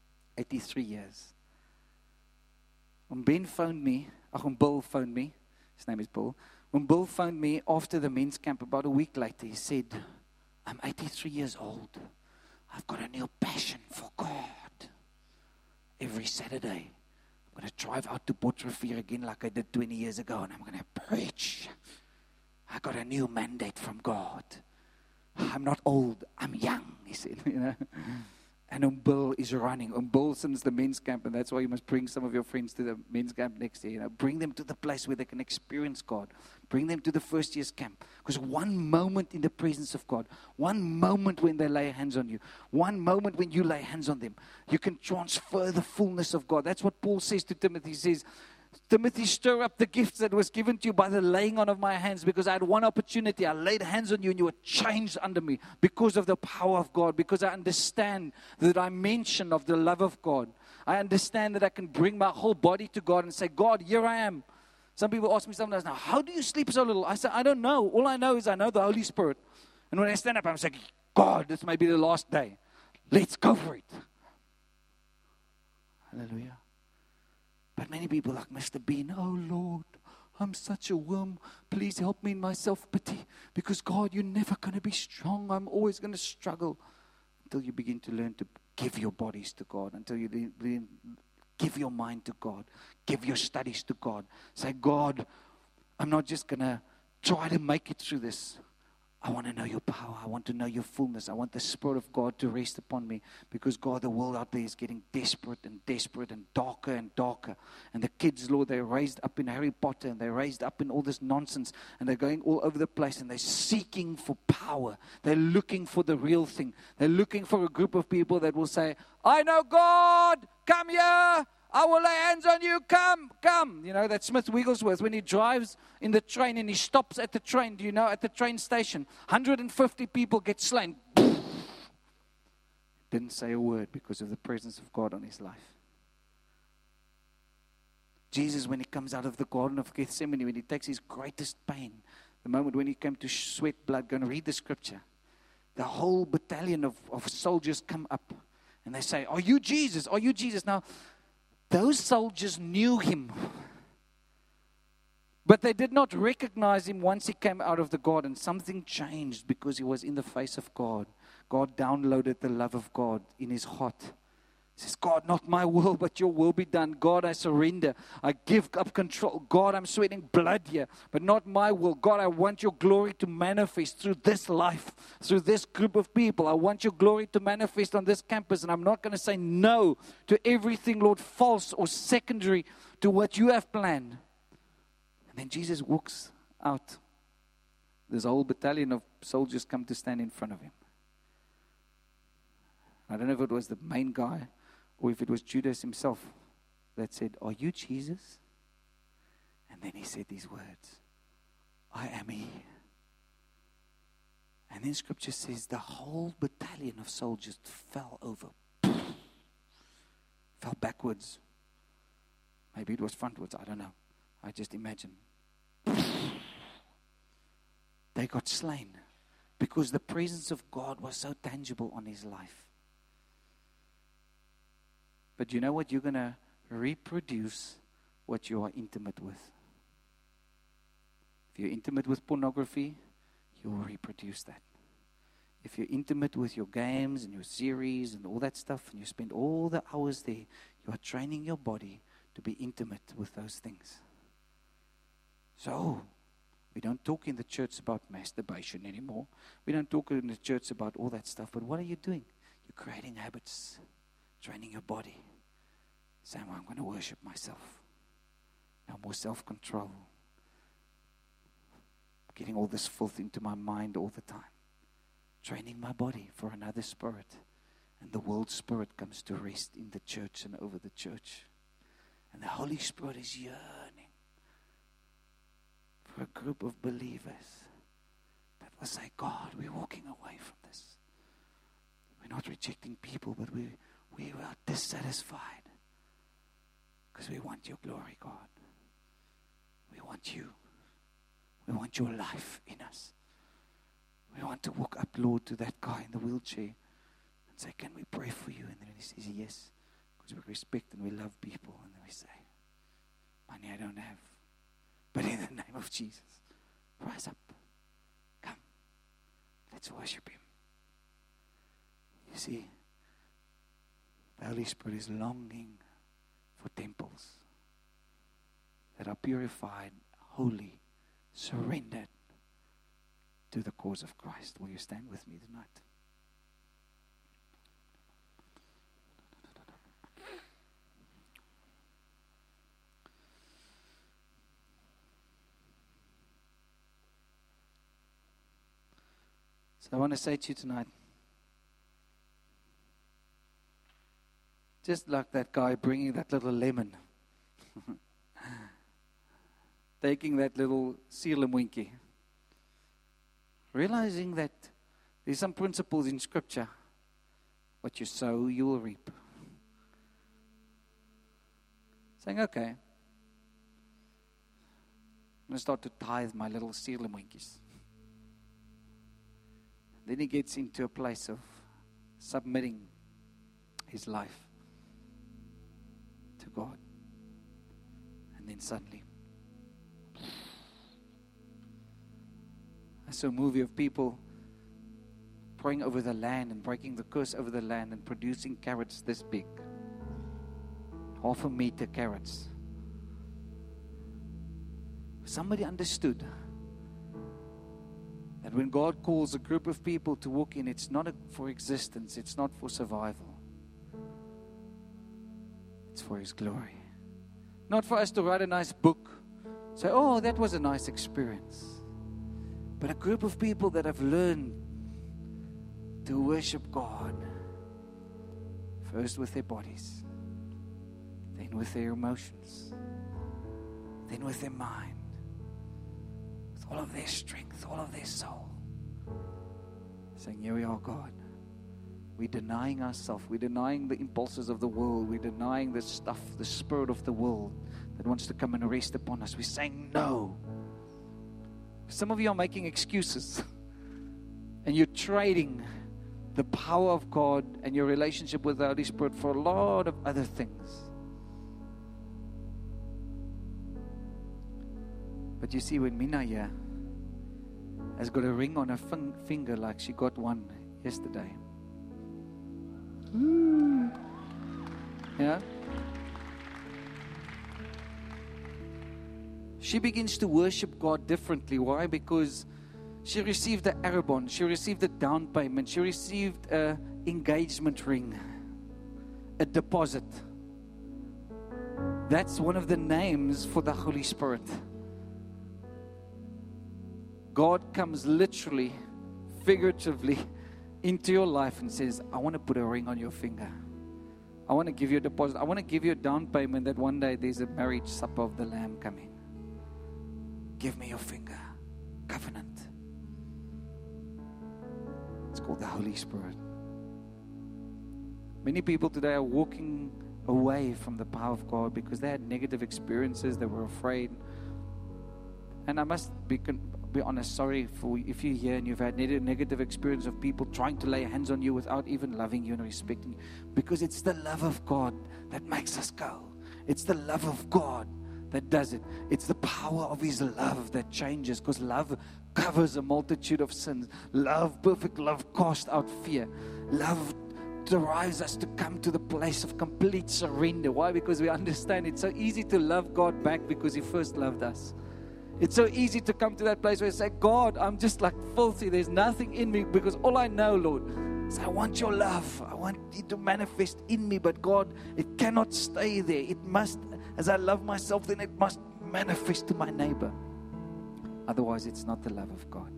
eighty-three years. When Ben phoned me, ach, when Bill phoned me, His name is Bill. When Bill phoned me after the men's camp about a week later, he said, I'm eighty-three years old. I've got a new passion for God. Every Saturday, I'm going to drive out to Port Revere again like I did twenty years ago, and I'm going to preach. I got a new mandate from God. I'm not old, I'm young, he said. You know. And Umbil is running. Umbil since the men's camp, and that's why you must bring some of your friends to the men's camp next year. You know, bring them to the place where they can experience God. Bring them to the first year's camp. Because one moment in the presence of God, one moment when they lay hands on you, one moment when you lay hands on them, you can transfer the fullness of God. That's what Paul says to Timothy. He says, Timothy, stir up the gifts that was given to you by the laying on of my hands, because I had one opportunity. I laid hands on you and you were changed under me because of the power of God, because I understand the dimension of the love of God. I understand that I can bring my whole body to God and say, God, here I am. Some people ask me sometimes now, how do you sleep so little? I say, I don't know. All I know is I know the Holy Spirit. And when I stand up, I'm saying, God, this may be the last day. Let's go for it. Hallelujah. But many people like Mister Bean, oh Lord, I'm such a worm. Please help me in my self-pity. Because God, you're never going to be strong. I'm always going to struggle. Until you begin to learn to give your bodies to God. Until you begin, give your mind to God. Give your studies to God. Say, God, I'm not just going to try to make it through this. I want to know your power. I want to know your fullness. I want the Spirit of God to rest upon me. Because, God, the world out there is getting desperate and desperate and darker and darker. And the kids, Lord, they're raised up in Harry Potter and they're raised up in all this nonsense. And they're going all over the place and they're seeking for power. They're looking for the real thing. They're looking for a group of people that will say, I know God, come here. I will lay hands on you, come, come. You know, that Smith Wigglesworth, when he drives in the train and he stops at the train, do you know, at the train station, one hundred fifty people get slain. Didn't say a word because of the presence of God on his life. Jesus, when he comes out of the Garden of Gethsemane, when he takes his greatest pain, the moment when he came to sweat blood, go and read the scripture. The whole battalion of, of soldiers come up and they say, are you Jesus? Are you Jesus? Now, those soldiers knew him, but they did not recognize him once he came out of the garden. Something changed because he was in the face of God. God downloaded the love of God in his heart. He says, God, not my will, but your will be done. God, I surrender. I give up control. God, I'm sweating blood here, but not my will. God, I want your glory to manifest through this life, through this group of people. I want your glory to manifest on this campus, and I'm not going to say no to everything, Lord, false or secondary to what you have planned. And then Jesus walks out. This whole battalion of soldiers come to stand in front of him. I don't know if it was the main guy or if it was Judas himself that said, are you Jesus? And then he said these words, I am he. And then scripture says the whole battalion of soldiers fell over. Fell backwards. Maybe it was frontwards, I don't know. I just imagine. They got slain because the presence of God was so tangible on his life. But you know what? You're going to reproduce what you are intimate with. If you're intimate with pornography, you will reproduce that. If you're intimate with your games and your series and all that stuff, and you spend all the hours there, you are training your body to be intimate with those things. So, we don't talk in the church about masturbation anymore. We don't talk in the church about all that stuff. But what are you doing? You're creating habits. Training your body. Saying, well, I'm going to worship myself. No more self-control. Getting all this filth into my mind all the time. Training my body for another spirit. And the world spirit comes to rest in the church and over the church. And the Holy Spirit is yearning for a group of believers that will say, God, we're walking away from this. We're not rejecting people, but we We are dissatisfied because we want your glory, God. We want you. We want your life in us. We want to walk up, Lord, to that guy in the wheelchair and say, can we pray for you? And then he says, yes, because we respect and we love people. And then we say, money I don't have. But in the name of Jesus, rise up. Come. Let's worship Him. You see, the Holy Spirit is longing for temples that are purified, holy, surrendered to the cause of Christ. Will you stand with me tonight? So I want to say to you tonight, just like that guy bringing that little lemon, taking that little seerlemoontjie, realizing that there's some principles in Scripture. What you sow, you will reap. Saying, okay, I'm going to start to tithe my little seerlemoontjies. Then he gets into a place of submitting his life to God. And then suddenly, I saw a movie of people praying over the land and breaking the curse over the land and producing carrots this big. Half a meter carrots. Somebody understood that when God calls a group of people to walk in, it's not for existence, it's not for survival. It's for His glory. Not for us to write a nice book, say, oh, that was a nice experience. But a group of people that have learned to worship God, first with their bodies, then with their emotions, then with their mind, with all of their strength, all of their soul. Saying, here we are, God. We're denying ourselves. We're denying the impulses of the world. We're denying the stuff, the spirit of the world that wants to come and rest upon us. We're saying no. Some of you are making excuses. And you're trading the power of God and your relationship with the Holy Spirit for a lot of other things. But you see, when Mina here has got a ring on her fin- finger like she got one yesterday. Mm. Yeah? She begins to worship God differently. Why? Because she received the arrabon, she received a down payment, she received an engagement ring, a deposit. That's one of the names for the Holy Spirit. God comes literally, figuratively into your life and says, I want to put a ring on your finger. I want to give you a deposit. I want to give you a down payment that one day there's a marriage supper of the Lamb coming. Give me your finger. Covenant. It's called the Holy Spirit. Many people today are walking away from the power of God because they had negative experiences. They were afraid. And I must be be honest, sorry for if you're here and you've had negative experience of people trying to lay hands on you without even loving you and respecting you. Because it's the love of God that makes us go. It's the love of God that does it. It's the power of His love that changes, because love covers a multitude of sins. Love, perfect love, casts out fear. Love drives us to come to the place of complete surrender. Why? Because we understand it's so easy to love God back because He first loved us. It's so easy to come to that place where you say, God, I'm just like filthy. There's nothing in me, because all I know, Lord, is I want your love. I want it to manifest in me. But God, it cannot stay there. It must, as I love myself, then it must manifest to my neighbor. Otherwise, it's not the love of God.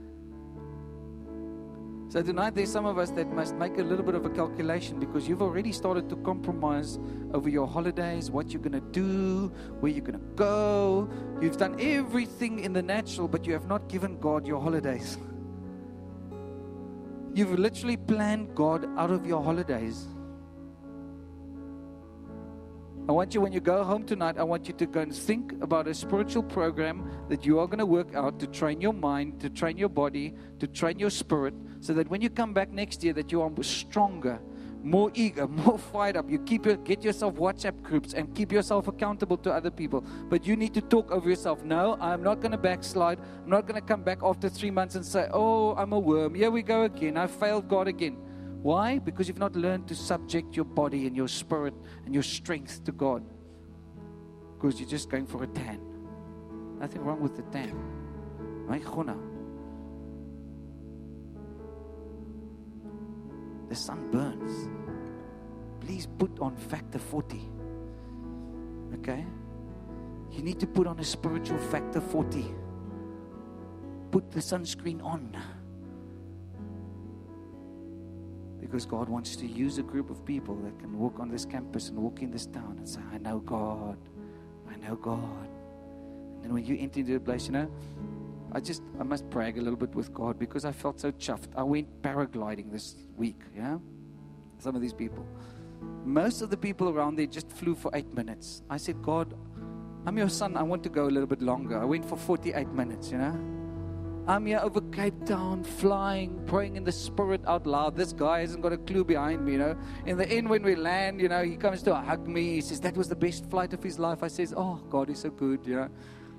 So tonight, there's some of us that must make a little bit of a calculation, because you've already started to compromise over your holidays, what you're going to do, where you're going to go. You've done everything in the natural, but you have not given God your holidays. You've literally planned God out of your holidays. I want you, when you go home tonight, I want you to go and think about a spiritual program that you are going to work out to train your mind, to train your body, to train your spirit, so that when you come back next year, that you are stronger, more eager, more fired up. You keep your, get yourself WhatsApp groups and keep yourself accountable to other people. But you need to talk over yourself. No, I'm not going to backslide. I'm not going to come back after three months and say, oh, I'm a worm. Here we go again. I failed God again. Why? Because you've not learned to subject your body and your spirit and your strength to God. Because you're just going for a tan. Nothing wrong with the tan. My gonna. The sun burns. Please put on factor forty. Okay? You need to put on a spiritual factor forty. Put the sunscreen on. Because God wants to use a group of people that can walk on this campus and walk in this town and say, I know God. I know God. And then when you enter into a place, you know, I just, I must brag a little bit with God because I felt so chuffed. I went paragliding this week, yeah? Some of these people. Most of the people around there just flew for eight minutes. I said, God, I'm your son. I want to go a little bit longer. I went for forty-eight minutes, you know? I'm here over Cape Town, flying, praying in the Spirit out loud. This guy hasn't got a clue behind me, you know. In the end, when we land, you know, he comes to hug me. He says, that was the best flight of his life. I says, oh, God is so good, you know.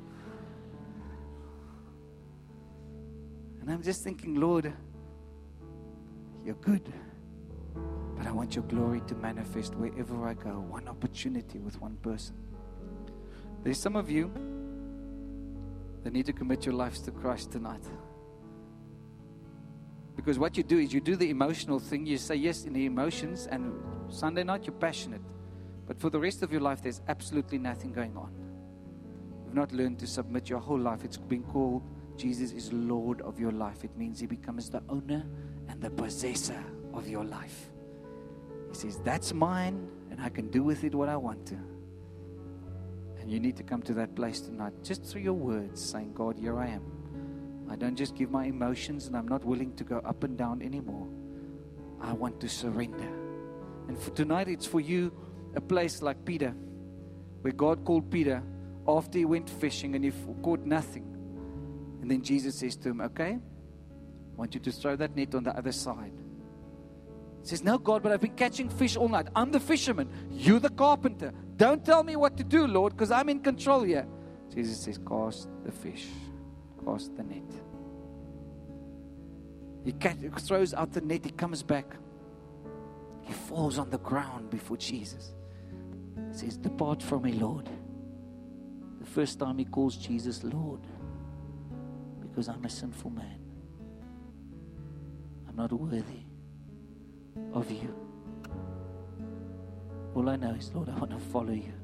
And I'm just thinking, Lord, you're good. But I want your glory to manifest wherever I go. One opportunity with one person. There's some of you that need to commit your lives to Christ tonight. Because what you do is you do the emotional thing. You say yes in the emotions, and Sunday night you're passionate. But for the rest of your life, there's absolutely nothing going on. You've not learned to submit your whole life. It's been called Jesus is Lord of your life. It means He becomes the owner and the possessor of your life. He says, that's mine, and I can do with it what I want to. And you need to come to that place tonight, just through your words, saying, God, here I am. I don't just give my emotions, and I'm not willing to go up and down anymore. I want to surrender. And for tonight, it's for you a place like Peter, where God called Peter after he went fishing and he caught nothing. And then Jesus says to him, okay, I want you to throw that net on the other side. He says, no, God, but I've been catching fish all night. I'm the fisherman. You're the carpenter. Don't tell me what to do, Lord, because I'm in control here. Jesus says, cast the fish. Cast the net. He throws out the net. He comes back. He falls on the ground before Jesus. He says, depart from me, Lord. The first time he calls Jesus Lord. Because I'm a sinful man. I'm not worthy of you. All I know is, Lord, I want to follow you.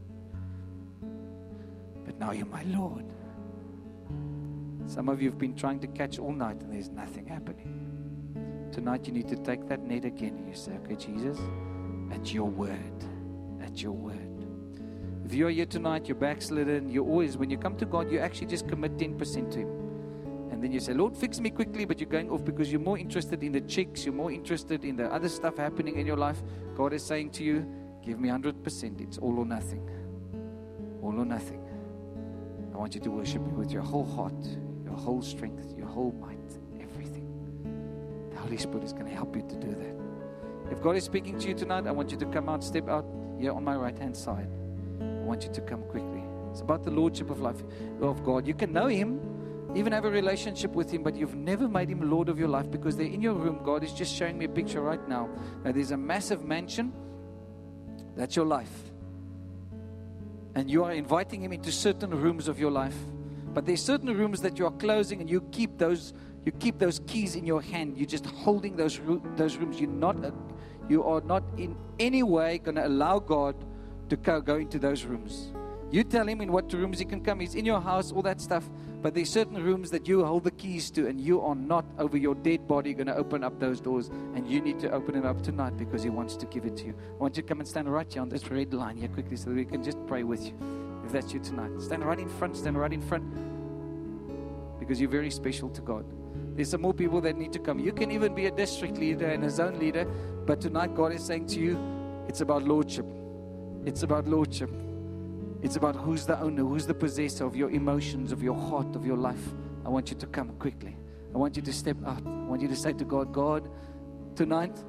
But now you're my Lord. Some of you have been trying to catch all night and there's nothing happening. Tonight you need to take that net again and you say, okay, Jesus, at your word. At your word. If you're here tonight, you're backslidden, you always, when you come to God, you actually just commit ten percent to Him. And then you say, Lord, fix me quickly, but you're going off because you're more interested in the chicks, you're more interested in the other stuff happening in your life. God is saying to you, give me one hundred percent. It's all or nothing. All or nothing. I want you to worship me with your whole heart, your whole strength, your whole might, everything. The Holy Spirit is going to help you to do that. If God is speaking to you tonight, I want you to come out, step out here on my right-hand side. I want you to come quickly. It's about the Lordship of life of God. You can know Him, even have a relationship with Him, but you've never made Him Lord of your life because they're in your room. God is just showing me a picture right now. Now there's a massive mansion. That's your life. And you are inviting Him into certain rooms of your life. But there's certain rooms that you are closing and you keep those you keep those keys in your hand. You're just holding those ro- those rooms. You're not uh, you are not in any way going to allow God to go, go into those rooms. You tell Him in what rooms He can come. He's in your house, all that stuff. But there's certain rooms that you hold the keys to, and you are not over your dead body going to open up those doors. And you need to open it up tonight because He wants to give it to you. I want you to come and stand right here on this red line here quickly so that we can just pray with you. If that's you tonight, stand right in front, stand right in front. Because you're very special to God. There's some more people that need to come. You can even be a district leader and a zone leader. But tonight God is saying to you, it's about lordship. It's about lordship. It's about who's the owner, who's the possessor of your emotions, of your heart, of your life. I want you to come quickly. I want you to step out. I want you to say to God, God, tonight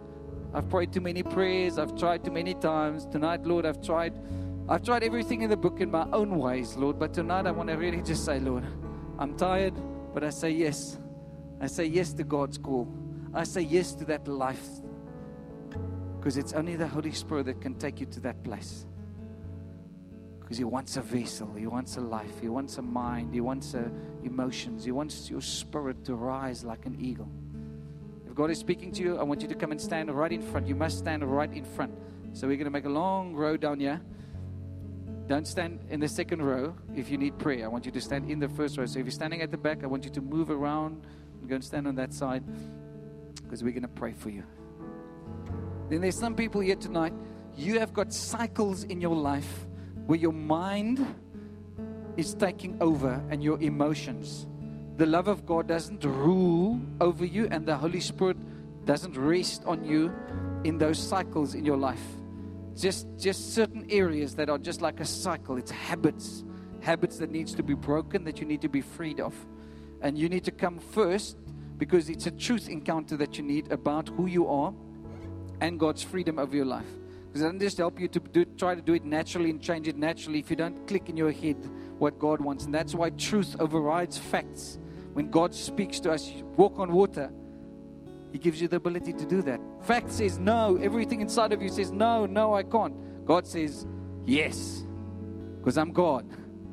I've prayed too many prayers. I've tried too many times. Tonight, Lord, I've tried I've tried everything in the book in my own ways, Lord. But tonight I want to really just say, Lord, I'm tired, but I say yes. I say yes to God's call. I say yes to that life. Because it's only the Holy Spirit that can take you to that place. Because He wants a vessel. He wants a life. He wants a mind. He wants a emotions. He wants your spirit to rise like an eagle. If God is speaking to you, I want you to come and stand right in front. You must stand right in front. So we're going to make a long row down here. Don't stand in the second row if you need prayer. I want you to stand in the first row. So if you're standing at the back, I want you to move around and go and stand on that side, because we're going to pray for you. Then there's some people here tonight, you have got cycles in your life where your mind is taking over and your emotions. The love of God doesn't rule over you, and the Holy Spirit doesn't rest on you in those cycles in your life. Just, just certain areas that are just like a cycle. It's habits. Habits that needs to be broken, that you need to be freed of. And you need to come first, because it's a truth encounter that you need about who you are and God's freedom over your life. Because it doesn't just help you to do, try to do it naturally and change it naturally if you don't click in your head what God wants. And that's why truth overrides facts. When God speaks to us, walk on water, He gives you the ability to do that. Fact says no. Everything inside of you says no, no, I can't. God says yes, because I'm God.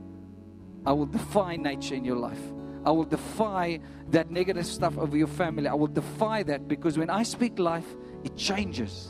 I will defy nature in your life. I will defy that negative stuff over your family. I will defy that, because when I speak life, it changes.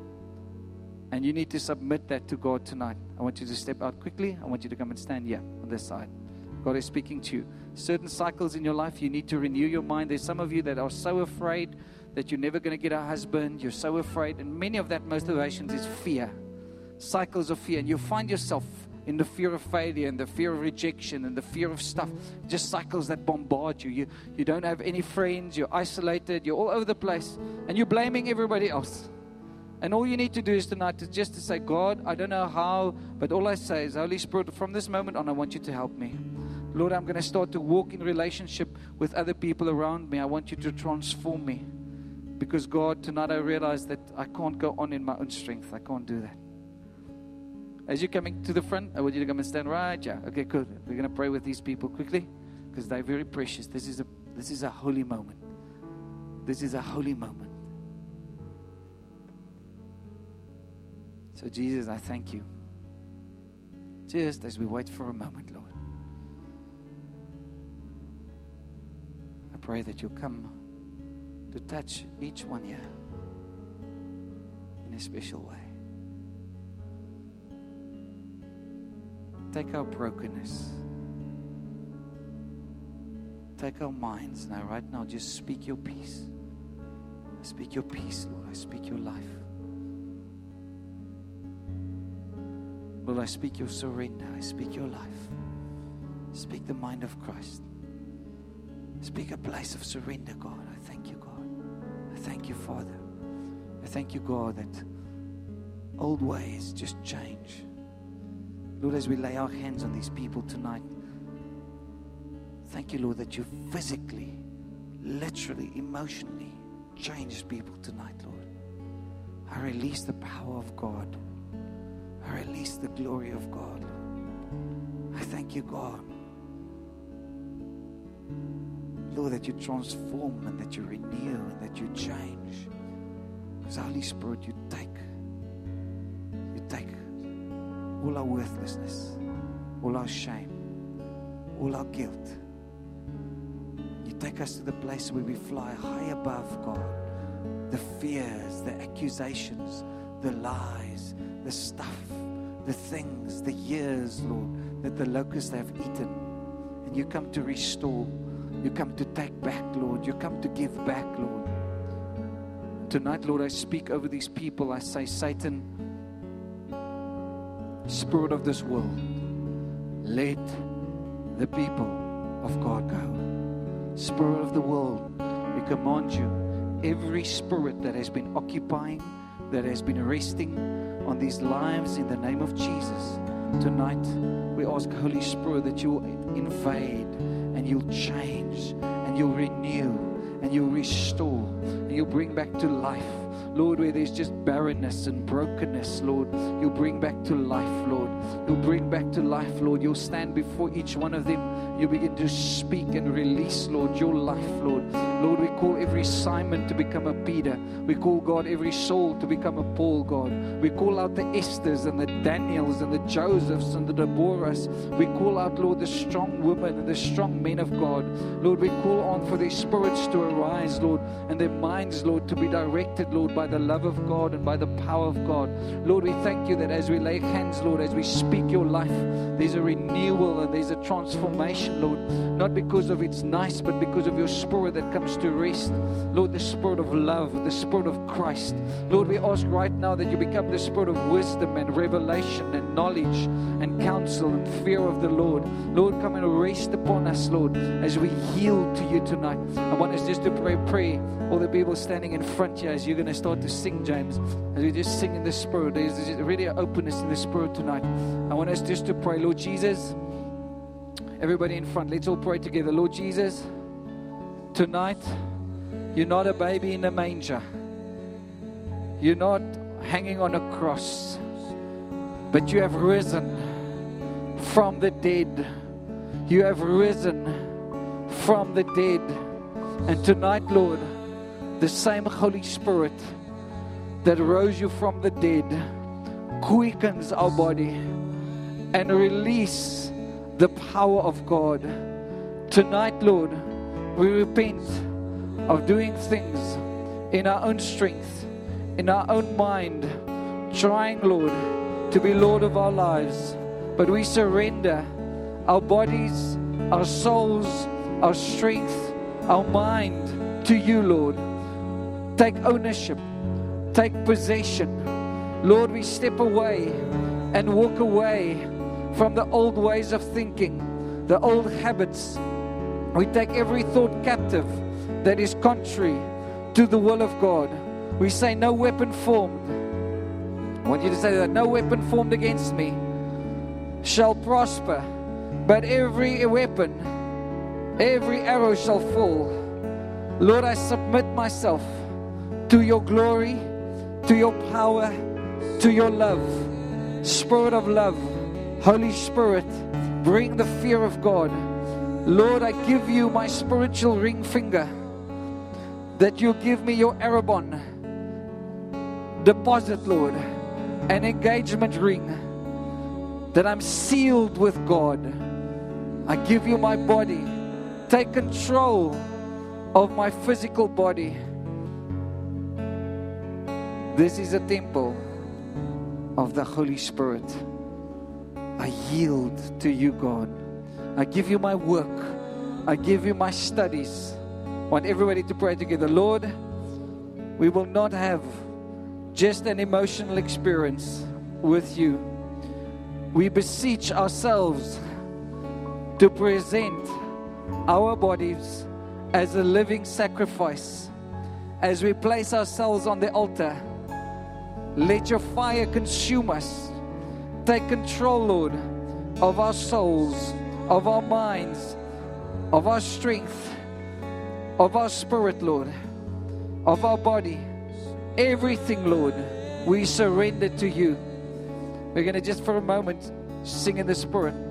And you need to submit that to God tonight. I want you to step out quickly. I want you to come and stand here on this side. God is speaking to you. Certain cycles in your life, you need to renew your mind. There's some of you that are so afraid that you're never going to get a husband. You're so afraid. And many of that motivations is fear. Cycles of fear. And you find yourself in the fear of failure and the fear of rejection and the fear of stuff. Just cycles that bombard you. You, you don't have any friends. You're isolated. You're all over the place. And you're blaming everybody else. And all you need to do is tonight is just to say, God, I don't know how, but all I say is, Holy Spirit, from this moment on, I want you to help me. Lord, I'm going to start to walk in relationship with other people around me. I want you to transform me. Because God, tonight I realize that I can't go on in my own strength. I can't do that. As you're coming to the front, I want you to come and stand right. Yeah. Okay, good. We're going to pray with these people quickly, because they're very precious. This is a this is a holy moment. This is a holy moment. So Jesus, I thank you. Just as we wait for a moment, Lord, I pray that you'll come to touch each one here in a special way. Take our brokenness. Take our minds now, right now. Just speak your peace. I speak your peace, Lord. I speak your life. Lord, I speak your surrender. I speak your life. Speak the mind of Christ. Speak a place of surrender, God. I thank you, God. I thank you, Father. I thank you, God, that old ways just change. Lord, as we lay our hands on these people tonight, thank you, Lord, that you physically, literally, emotionally changed people tonight, Lord. I release the power of God. I release the glory of God. I thank you, God, Lord, that you transform and that you renew and that you change. Because Holy Spirit, you take, you take all our worthlessness, all our shame, all our guilt. You take us to the place where we fly high above, God. The fears, the accusations, the lies, the stuff, the things, the years, Lord, that the locusts have eaten. And you come to restore. You come to take back, Lord. You come to give back, Lord. Tonight, Lord, I speak over these people. I say, Satan, spirit of this world, let the people of God go. Spirit of the world, we command you, every spirit that has been occupying, that has been resting on these lives, in the name of Jesus, tonight we ask, Holy Spirit, that you will invade and you'll change and you'll renew and you'll restore and you'll bring back to life. Lord, where there's just barrenness and brokenness, Lord, you'll bring back to life, Lord. You'll bring back to life, Lord. You'll stand before each one of them. You begin to speak and release, Lord, your life, Lord. Lord, we call every Simon to become a Peter. We call, God, every Saul to become a Paul, God. We call out the Esthers and the Daniels and the Josephs and the Deborahs. We call out, Lord, the strong women and the strong men of God. Lord, we call on for their spirits to arise, Lord, and their minds, Lord, to be directed, Lord, by the love of God and by the power of God. Lord, we thank you that as we lay hands, Lord, as we speak your life, there's a renewal and there's a transformation, Lord, not because of it's nice, but because of your spirit that comes to rest. Lord, the spirit of love, the spirit of Christ. Lord, we ask right now that you become the spirit of wisdom and revelation and knowledge and counsel and fear of the Lord. Lord, come and rest upon us, Lord, as we yield to you tonight. I want us just to pray, pray. All the people standing in front here, as you're going to start to sing, James, as we just sing in the Spirit. There's really an openness in the Spirit tonight. I want us just to pray. Lord Jesus, everybody in front, let's all pray together. Lord Jesus, tonight, you're not a baby in a manger. You're not hanging on a cross, but you have risen from the dead. You have risen from the dead. And tonight, Lord, the same Holy Spirit that rose you from the dead quickens our body and release the power of God. Tonight, Lord, we repent of doing things in our own strength, in our own mind, trying, Lord, to be Lord of our lives. But we surrender our bodies, our souls, our strength, our mind to you, Lord. Take ownership, take possession. Lord, we step away and walk away from the old ways of thinking, the old habits. We take every thought captive that is contrary to the will of God. We say, no weapon formed. I want you to say that. No weapon formed against me shall prosper, but every weapon, every arrow shall fall. Lord, I submit myself to your glory, to your power, to your love. Spirit of love, Holy Spirit, bring the fear of God. Lord, I give you my spiritual ring finger, that you give me your Arabon deposit, Lord, an engagement ring, that I'm sealed with God. I give you my body. Take control of my physical body. This is a temple of the Holy Spirit. I yield to you, God. I give you my work. I give you my studies. I want everybody to pray together. Lord, we will not have just an emotional experience with you. We beseech ourselves to present our bodies as a living sacrifice. As we place ourselves on the altar, let your fire consume us. Take control, Lord, of our souls, of our minds, of our strength, of our spirit, Lord, of our body. Everything, Lord, we surrender to you. We're going to just for a moment sing in the Spirit.